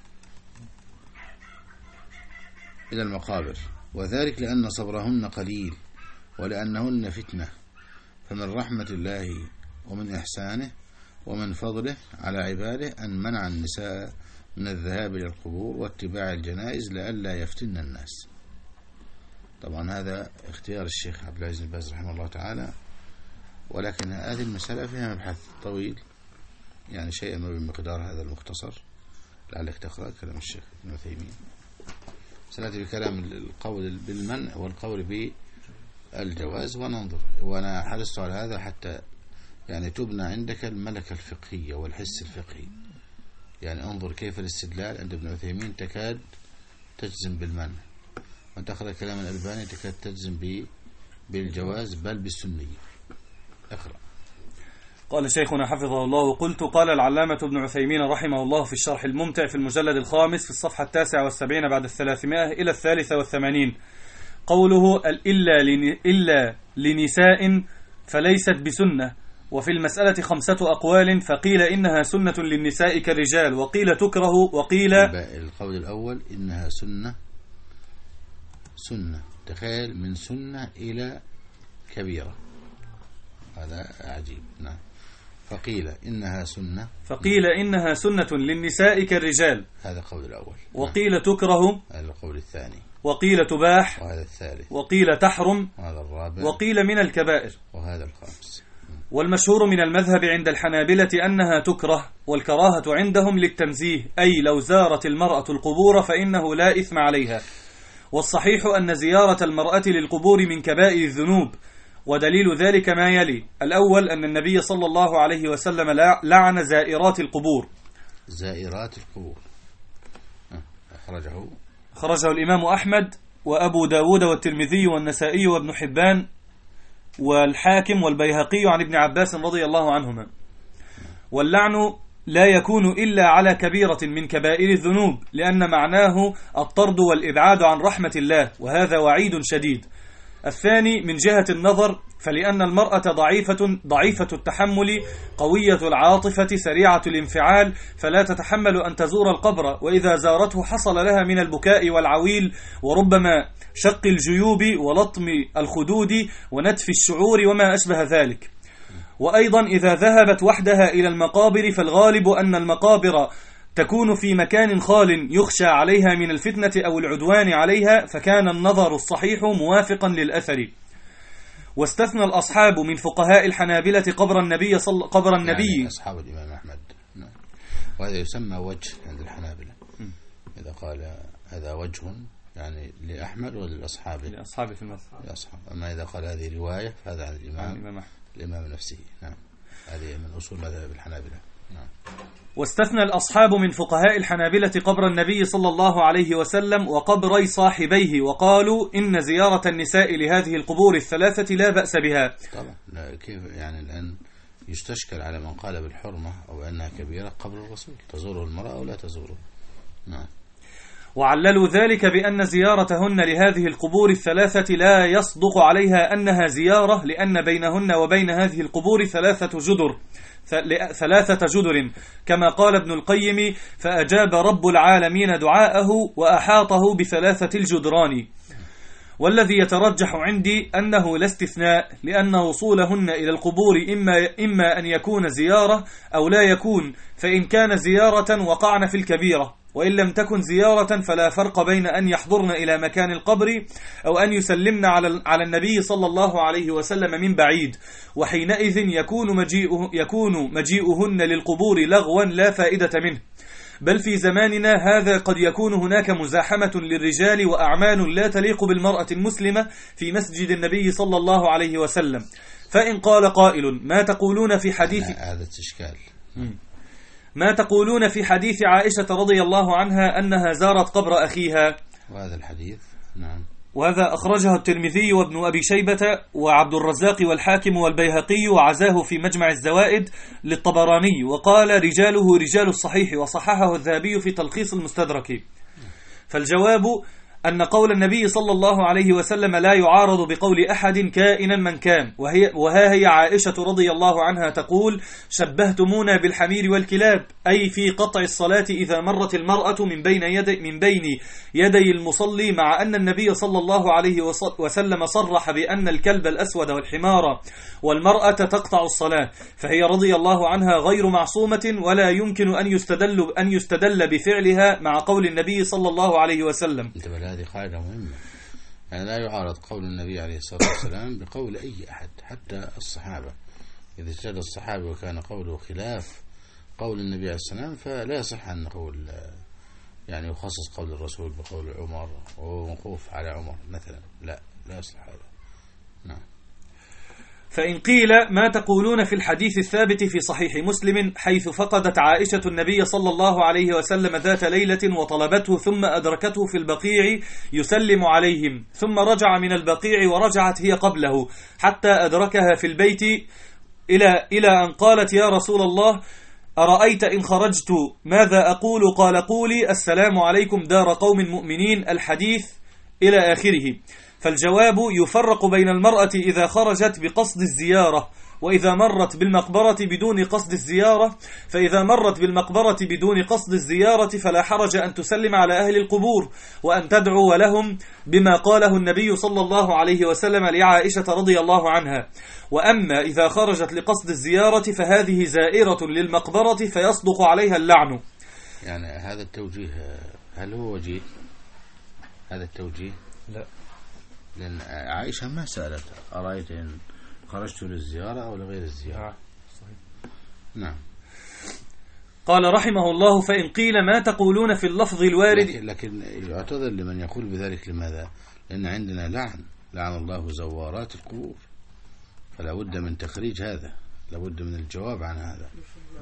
إلى المقابر، وذلك لأن صبرهن قليل ولأنهن فتنة، فمن رحمة الله ومن إحسانه ومن فضله على عباده أن منع النساء من الذهاب إلى القبور واتباع الجنائز لئلا يفتن الناس. طبعا هذا اختيار الشيخ عبد العزيز بن باز رحمه الله تعالى، ولكن هذه المسألة فيها مبحث طويل، يعني شيئا ما بمقدار هذا المختصر، لعلك تقرأ كلام الشيخ ابن عثيمين. سنأتي بكلام القول بالمنع والقول بالجواز وننظر. وأنا حرصت على هذا حتى يعني تبنى عندك الملكة الفقهية والحس الفقهي، يعني انظر كيف الاستدلال عند ابن عثيمين تكاد تجزم بالمنع، وتقرأ كلام الألباني تكاد تجزم بالجواز بل بالسنية. اقرأ. قال شيخنا حفظه الله: قلت قال العلامة ابن عثيمين رحمه الله في الشرح الممتع في المجلد الخامس في الصفحة 79 بعد 300 إلى 83: قوله إلا لنساء فليست بسنة، وفي المسألة 5 أقوال، فقيل إنها سنة للنساء كالرجال، وقيل تكره، وقيل القول الأول إنها سنة، تخيل من سنة إلى كبيرة، هذا عجيب. نعم. فقيل إنها سنة للنساء كالرجال، هذا القول الأول. وقيل تكره، هذا القول الثاني. وقيل تباح، وهذا الثالث. وقيل تحرم، وهذا الرابع. وقيل من الكبائر، وهذا الخامس. والمشهور من المذهب عند الحنابلة أنها تكره، والكراهة عندهم للتنزيه، أي لو زارت المرأة القبور فإنه لا إثم عليها. والصحيح أن زيارة المرأة للقبور من كبائر الذنوب، ودليل ذلك ما يلي: الأول أن النبي صلى الله عليه وسلم لعن زائرات القبور. أخرجه الإمام أحمد وأبو داود والترمذي والنسائي وابن حبان والحاكم والبيهقي عن ابن عباس رضي الله عنهما. واللعن لا يكون إلا على كبيرة من كبائر الذنوب، لأن معناه الطرد والإبعاد عن رحمة الله، وهذا وعيد شديد. الثاني من جهة النظر، فلأن المرأة ضعيفة التحمل، قوية العاطفة، سريعة الانفعال، فلا تتحمل أن تزور القبر، وإذا زارته حصل لها من البكاء والعويل، وربما شق الجيوب ولطم الخدود ونتف الشعور وما أشبه ذلك. وأيضا إذا ذهبت وحدها إلى المقابر، فالغالب أن المقابر تكون في مكان خال يخشى عليها من الفتنة أو العدوان عليها، فكان النظر الصحيح موافقا للأثر. واستثنى الأصحاب من فقهاء الحنابلة قبر النبي يعني أصحاب الإمام أحمد. وهذا يسمى وجه عند الحنابلة، إذا قال هذا وجه يعني لأحمد وللأصحاب في المذهب. أما إذا قال هذه رواية فهذا عن الإمام نفسه. نعم. هذه من أصول مذهب الحنابلة. نعم. واستثنى الأصحاب من فقهاء الحنابلة قبر النبي صلى الله عليه وسلم وقبري صاحبيه، وقالوا إن زيارة النساء لهذه القبور الثلاثة لا بأس بها. طبعا. لا كيف يعني الآن يستشكل على من قال بالحرمة أو أنها كبيرة قبر الرسول، تزوره المرأة أو لا تزوره. نعم. وعللوا ذلك بأن زيارتهن لهذه القبور الثلاثة لا يصدق عليها أنها زيارة، لأن بينهن وبين هذه القبور 3 جدر، كما قال ابن القيم: فأجاب رب العالمين دعاءه وأحاطه ب3 الجدران. والذي يترجح عندي أنه لا استثناء، لأن وصولهن إلى القبور إما أن يكون زيارة أو لا يكون، فإن كان زيارة وقعن في الكبيرة، وإن لم تكن زيارة فلا فرق بين أن يحضرن إلى مكان القبر أو أن يسلمن على النبي صلى الله عليه وسلم من بعيد، وحينئذ يكون مجيئهن للقبور لغوا لا فائدة منه. بل في زماننا هذا قد يكون هناك مزاحمة للرجال وأعمال لا تليق بالمرأة المسلمة في مسجد النبي صلى الله عليه وسلم. فإن قال قائل: ما تقولون في حديث هذا التشكال ما تقولون في حديث عائشة رضي الله عنها أنها زارت قبر أخيها؟ وهذا الحديث نعم، وهذا أخرجه الترمذي وابن أبي شيبة وعبد الرزاق والحاكم والبيهقي، وعزاه في مجمع الزوائد للطبراني، وقال رجاله رجال الصحيح، وصححه الذهبي في تلخيص المستدرك. فالجواب أن قول النبي صلى الله عليه وسلم لا يعارض بقول أحد كائنا من كان، وها هي عائشة رضي الله عنها تقول: شبهتمونا بالحمير والكلاب، أي في قطع الصلاة إذا مرت المرأة من بين يدي المصلي، مع أن النبي صلى الله عليه وسلم صرح بأن الكلب الأسود والحمار والمرأة تقطع الصلاة، فهي رضي الله عنها غير معصومة، ولا يمكن أن يستدل بفعلها مع قول النبي صلى الله عليه وسلم. هذه قاعدة مهمة، يعني لا يعارض قول النبي عليه الصلاة والسلام بقول أي أحد، حتى الصحابة. إذا اجتهد الصحابة وكان قوله خلاف قول النبي عليه الصلاة والسلام فلا يصح أن نقول يعني يخصص قول الرسول بقول عمر وهو موقوف على عمر مثلا، لا يصح هذا. نعم. فإن قيل ما تقولون في الحديث الثابت في صحيح مسلم حيث فقدت عائشة النبي صلى الله عليه وسلم ذات ليلة وطلبته ثم أدركته في البقيع يسلم عليهم، ثم رجع من البقيع ورجعت هي قبله حتى أدركها في البيت إلى أن قالت: يا رسول الله، أرأيت إن خرجت ماذا أقول؟ قال: قولي السلام عليكم دار قوم مؤمنين، الحديث إلى آخره. فالجواب: يفرق بين المرأة إذا خرجت بقصد الزيارة وإذا مرت بالمقبرة بدون قصد الزيارة، فإذا مرت بالمقبرة بدون قصد الزيارة فلا حرج أن تسلم على أهل القبور وأن تدعو لهم بما قاله النبي صلى الله عليه وسلم لعائشة رضي الله عنها. وأما إذا خرجت لقصد الزيارة فهذه زائرة للمقبرة فيصدق عليها اللعن. يعني هذا التوجيه هل هو وجيه؟ هذا التوجيه؟ لا، لأن عائشة ما سألت أرأيت إن خرجت للزيارة أو لغير الزيارة. صحيح. نعم. قال رحمه الله: فإن قيل ما تقولون في اللفظ الوارد، لكن يعتذر لمن يقول بذلك. لماذا؟ لأن عندنا لعن الله زوارات القبور، فلا بد من تخريج هذا، لا بد من الجواب عن هذا.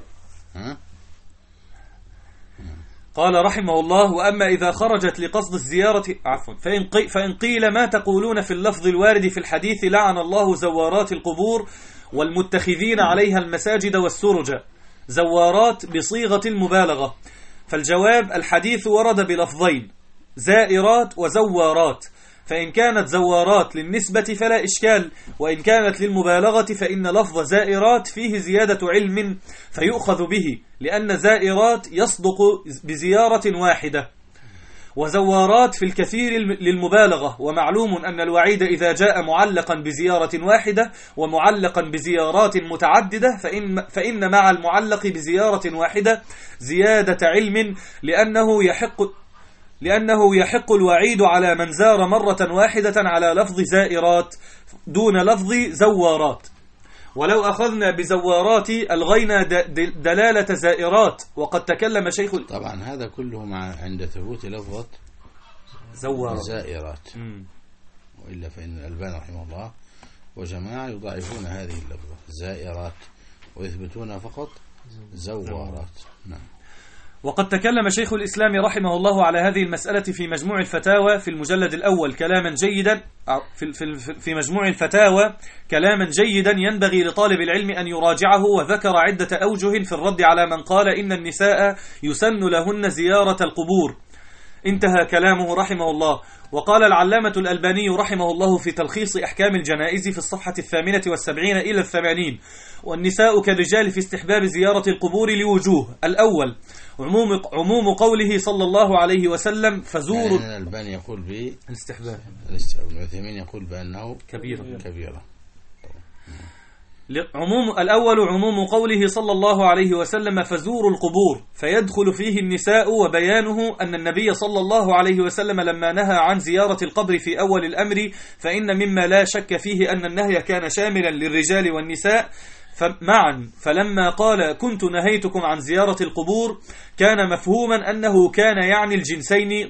قال رحمه الله: وأما إذا خرجت لقصد الزيارة فإن قيل ما تقولون في اللفظ الوارد في الحديث لعن الله زوارات القبور والمتخذين عليها المساجد والسرج، زوارات بصيغة المبالغة. فالجواب: الحديث ورد بلفظين، زائرات وزوارات، فإن كانت زوارات للنسبة فلا إشكال، وإن كانت للمبالغة فإن لفظ زائرات فيه زيادة علم فيؤخذ به، لأن زائرات يصدق بزيارة واحدة، وزوارات في الكثير للمبالغة. ومعلوم أن الوعيد إذا جاء معلقا بزيارة واحدة ومعلقا بزيارات متعددة فإن مع المعلق بزيارة واحدة زيادة علم، لأنه يحق الوعيد على من زار مرة واحدة على لفظ زائرات دون لفظ زوارات. ولو أخذنا بزوارات ألغينا دلالة زائرات. وقد تكلم شيخ طبعا هذا كله عند ثبوت لفظة زائرات، وإلا فإن الألباني رحمه الله وجماعة يضاعفون هذه اللفظة زائرات ويثبتون فقط زوارات. نعم. وقد تكلم شيخ الإسلام رحمه الله على هذه المسألة في مجموع الفتاوى في المجلد الأول كلاما جيدا، في مجموع الفتاوى كلاما جيدا ينبغي لطالب العلم أن يراجعه، وذكر عدة أوجه في الرد على من قال إن النساء يسن لهن زيارة القبور. انتهى كلامه رحمه الله. وقال العلامة الألباني رحمه الله في تلخيص أحكام الجنائز في الصفحة 78 إلى 80: والنساء كالرجال في استحباب زيارة القبور لوجوه. الأول عموم قوله صلى الله عليه وسلم: فزوروا. يعني الألباني يقول بالاستحباب، والعثيمين يقول بأنه كبيرة. الأول عموم قوله صلى الله عليه وسلم: فزوروا القبور، فيدخل فيه النساء، وبيانه أن النبي صلى الله عليه وسلم لما نهى عن زيارة القبر في أول الأمر فإن مما لا شك فيه أن النهي كان شاملا للرجال والنساء معا، فلما قال: كنت نهيتكم عن زيارة القبور، كان مفهوما أنه كان يعني الجنسين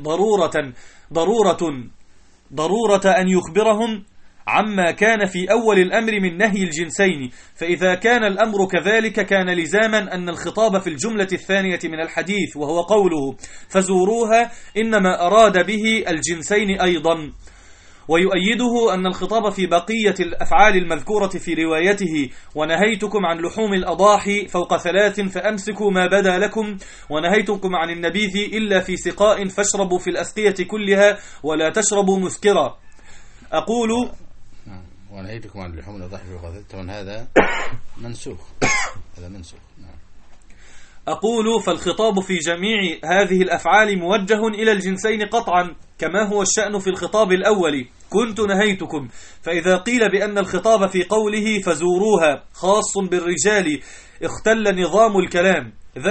ضرورة أن يخبرهم عما كان في أول الأمر من نهي الجنسين. فإذا كان الأمر كذلك كان لزاما أن الخطاب في الجملة الثانية من الحديث وهو قوله: فزوروها، إنما أراد به الجنسين أيضا. ويؤيده أن الخطاب في بقية الأفعال المذكورة في روايته ونهيتكم عن لحوم الأضاحي فوق 3 فأمسكوا ما بدا لكم ونهيتكم عن النبيذ إلا في سقاء فاشربوا في الأسقية كلها ولا تشربوا مسكرا. أقول ونهيتكم عن لحوم الأضاحي فوق 3 هذا منسوخ. هذا منسوخ. أقول فالخطاب في جميع هذه الأفعال موجه إلى الجنسين قطعا كما هو الشأن في الخطاب الأول كنت نهيتكم. فإذا قيل بأن الخطاب في قوله فزوروها خاص بالرجال اختل نظام الكلام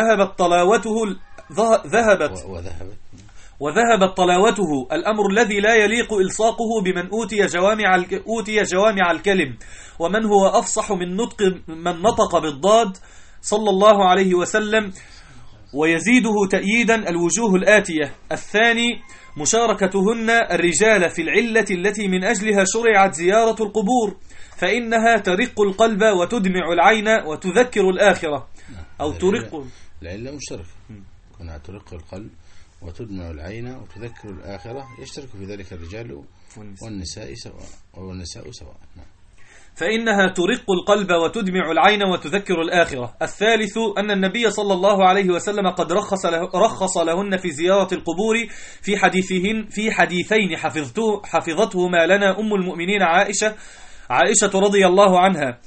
وذهبت طلاوته الأمر الذي لا يليق إلصاقه بمن أوتي جوامع الكلم ومن هو أفصح من نطق بالضاد صلى الله عليه وسلم. ويزيده تأييدا الوجوه الآتية: الثاني مشاركتهن الرجال في العلة التي من أجلها شرعت زيارة القبور فإنها ترق القلب وتدمع العين وتذكر الآخرة. أو ترق العلة مشتركة كونها ترق القلب وتدمع العين وتذكر الآخرة يشترك في ذلك الرجال والنساء سواء. فإنها ترق القلب وتدمع العين وتذكر الآخرة. الثالث أن النبي صلى الله عليه وسلم قد رخص لهن في زيارة القبور في حديثين حفظتهما لنا أم المؤمنين عائشة رضي الله عنها.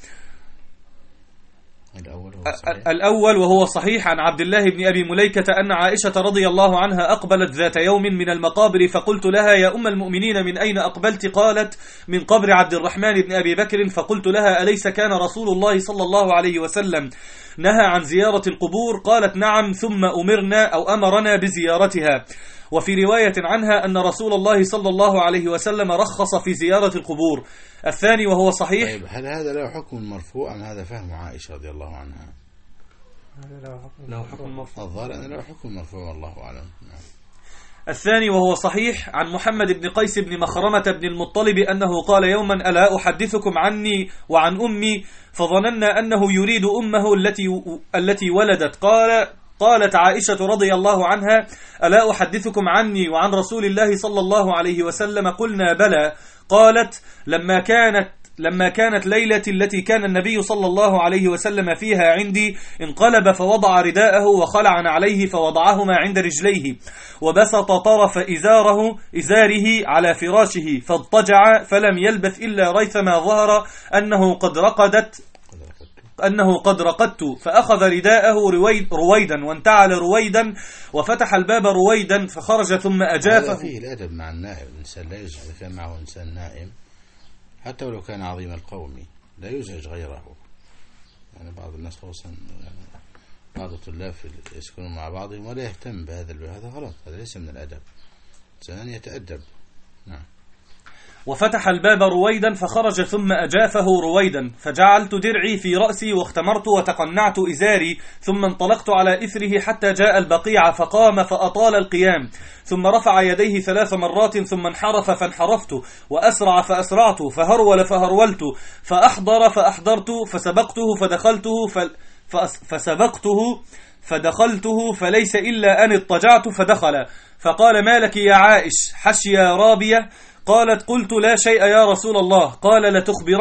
الأول وهو صحيح عن عبد الله بن أبي مليكة أن عائشة رضي الله عنها أقبلت ذات يوم من المقابر فقلت لها يا أم المؤمنين من أين أقبلت؟ قالت من قبر عبد الرحمن بن أبي بكر. فقلت لها أليس كان رسول الله صلى الله عليه وسلم نهى عن زيارة القبور؟ قالت نعم ثم أمرنا بزيارتها. وفي رواية عنها أن رسول الله صلى الله عليه وسلم رخص في زيارة القبور. الثاني وهو صحيح. طيب هل هذا له حكم مرفوع أم هذا فهم عائشة رضي الله عنها؟ له حكم مرفوع. الظاهر أنه له حكم مرفوع والله أعلم. الثاني وهو صحيح عن محمد بن قيس بن مخرمة بن المطلب أنه قال يوما ألا أحدثكم عني وعن أمي فظننا أنه يريد أمه التي ولدت. قالت عائشة رضي الله عنها ألا أحدثكم عني وعن رسول الله صلى الله عليه وسلم؟ قلنا بلى. قالت لما كانت ليلة التي كان النبي صلى الله عليه وسلم فيها عندي انقلب فوضع رداءه وخلع عليه فوضعهما عند رجليه وبسط طرف إزاره على فراشه فاضطجع فلم يلبث إلا ريثما ظهر أنه قد رقدت فأخذ رداءه رويدا وانتعل رويدا وفتح الباب رويدا فخرج ثم أجافه. فيه الأدب مع النائم. الإنسان لا يزعج إذا كان معه إنسان نائم حتى ولو كان عظيم القوم لا يزعج غيره. يعني بعض الناس خصوصا بعض الطلاب يسكنون مع بعضهم ولا يهتم بهذا هذا غلط. هذا ليس من الأدب. الإنسان يتأدب. نعم. وفتح الباب رويدا فخرج ثم أجافه رويدا فجعلت درعي في رأسي واختمرت وتقنعت إزاري ثم انطلقت على إثره حتى جاء البقيع فقام فأطال القيام ثم رفع يديه 3 مرات ثم انحرف فانحرفت وأسرع فأسرعت فهرول فهرولت فأحضر فأحضرت فدخلته فليس إلا أن اضطجعت فدخل فقال ما لك يا عائش حشيا رابية؟ قالت قلت لا شيء يا رسول الله. قال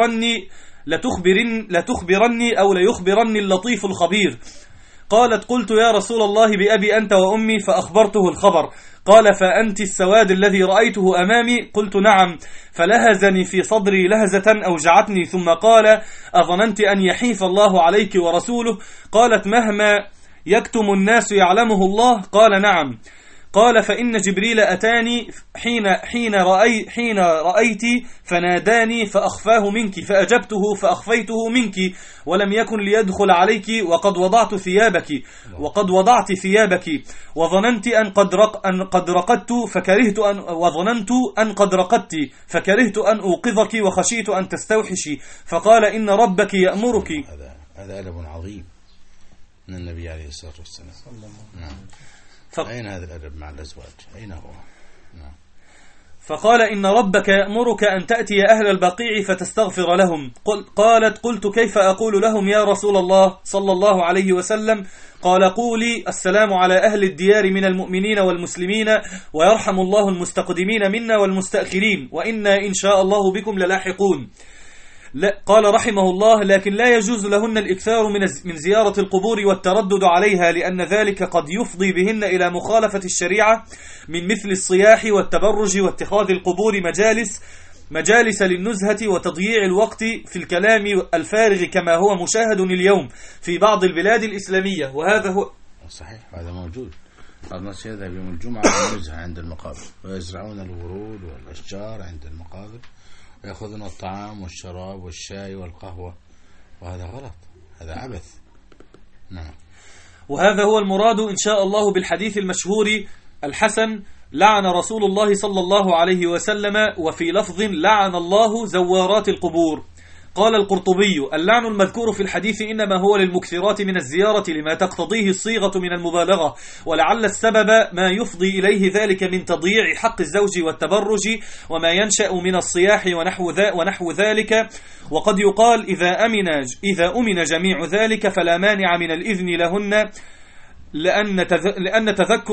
لتخبرني أو ليخبرني اللطيف الخبير. قالت قلت يا رسول الله بأبي أنت وأمي فأخبرته الخبر. قال فأنت السواد الذي رأيته أمامي؟ قلت نعم. فلهزني في صدري لهزة أوجعتني ثم قال أظننت أن يحيف الله عليك ورسوله؟ قالت مهما يكتم الناس يعلمه الله؟ قال نعم. قال فإن جبريل أتاني حين رأيت فناداني فأخفاه منك فأجبته فأخفيته منك ولم يكن ليدخل عليك وقد وضعت ثيابك وظننت أن قد رقدت فكرهت أن أوقظك وخشيت أن تستوحشي فقال إن ربك يأمرك. هذا أدب عظيم من النبي عليه الصلاة والسلام. نعم. أين هذا الأدب مع الأزواج؟ أين هو؟ نعم. فقال إن ربك يأمرك أن تأتي أهل البقيع فتستغفر لهم. قالت قلت كيف أقول لهم يا رسول الله صلى الله عليه وسلم؟ قال قولي السلام على أهل الديار من المؤمنين والمسلمين ويرحم الله المستقدمين منا والمستأخرين وإنا إن شاء الله بكم للاحقون. قال رحمه الله لكن لا يجوز لهن الإكثار من زيارة القبور والتردد عليها لأن ذلك قد يفضي بهن إلى مخالفة الشريعة من مثل الصياح والتبرج واتخاذ القبور مجالس للنزهة وتضييع الوقت في الكلام الفارغ كما هو مشاهد اليوم في بعض البلاد الإسلامية. وهذا هو صحيح، هذا موجود. الناس يذهب يوم الجمعة للنزهة عند المقابر ويزرعون الورود والأشجار عند المقابر ويأخذون الطعام والشراب والشاي والقهوة، وهذا غلط، هذا عبث. نعم. وهذا هو المراد إن شاء الله بالحديث المشهور الحسن لعن رسول الله صلى الله عليه وسلم، وفي لفظ لعن الله زوارات القبور. قال القرطبي اللعن المذكور في الحديث إنما هو للمكثرات من الزيارة لما تقتضيه الصيغة من المبالغة، ولعل السبب ما يفضي إليه ذلك من تضييع حق الزوج والتبرج وما ينشأ من الصياح ونحو ذلك. وقد يقال إذا أمن جميع ذلك فلا مانع من الإذن لهن لأن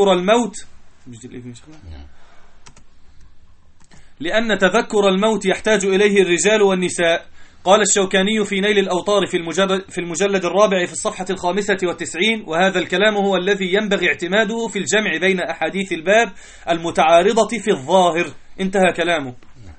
تذكر الموت يحتاج إليه الرجال والنساء. قال الشوكاني في نيل الأوطار في المجلد الرابع في الصفحة 95، وهذا الكلام هو الذي ينبغي اعتماده في الجمع بين أحاديث الباب المتعارضة في الظاهر. انتهى كلامه.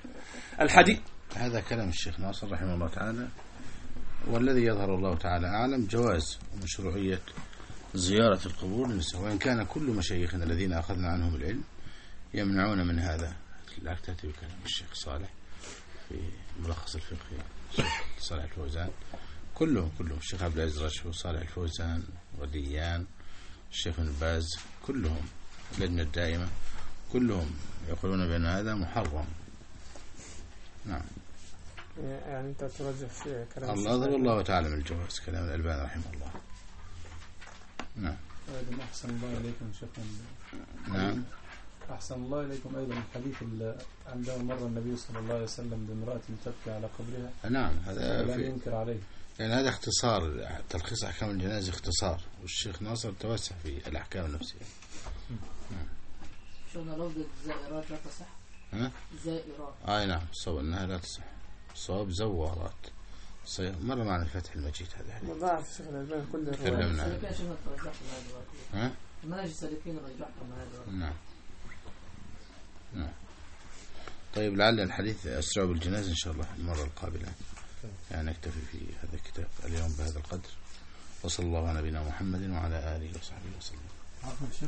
هذا كلام الشيخ ناصر رحمه الله تعالى، والذي يظهر الله تعالى أعلم جواز ومشروعية زيارة القبور للنساء، وإن كان كل مشايخنا الذين أخذنا عنهم العلم يمنعون من هذا. لا تأتي بكلام الشيخ صالح في ملخص الفقه، الشيخ صالح الفوزان، كلهم الشيخ عبد العزيز رشفي وصالح الفوزان وديان، الشيخ ابن باز، كلهم اللجنة الدائمة كلهم يقولون بأن هذا محرم. نعم. يعني أنت ترجح في كلام الله أظهر الله تعالى من الجواز كلام الألباني رحمه الله. نعم. أحسن الله إليكم شيخنا. نعم. أحسن الله إليكم أيضا الحديث عندما مر النبي صلى الله عليه وسلم بامرأة تبكي على قبرها. نعم، هذا لم ينكر عليه. يعني هذا اختصار، تلخيص أحكام الجنائز اختصار، والشيخ ناصر توسع في الأحكام النفسية. شوفنا لفظ الزائرات لا تصح. زائرات. نعم، الصواب أنها لا تصح، الصواب زوارات. مرة معنا الفتح المجيد هذا. مضاعف الشيخ الألباني كل تكلمنا. منهج السالكين رجحهم هذا. نعم. طيب، لعل الحديث أسرع بالجنازة إن شاء الله المرة القابلة. يعني نكتفي في هذا الكتاب اليوم بهذا القدر، وصلى الله على نبينا محمد وعلى آله وصحبه وسلم.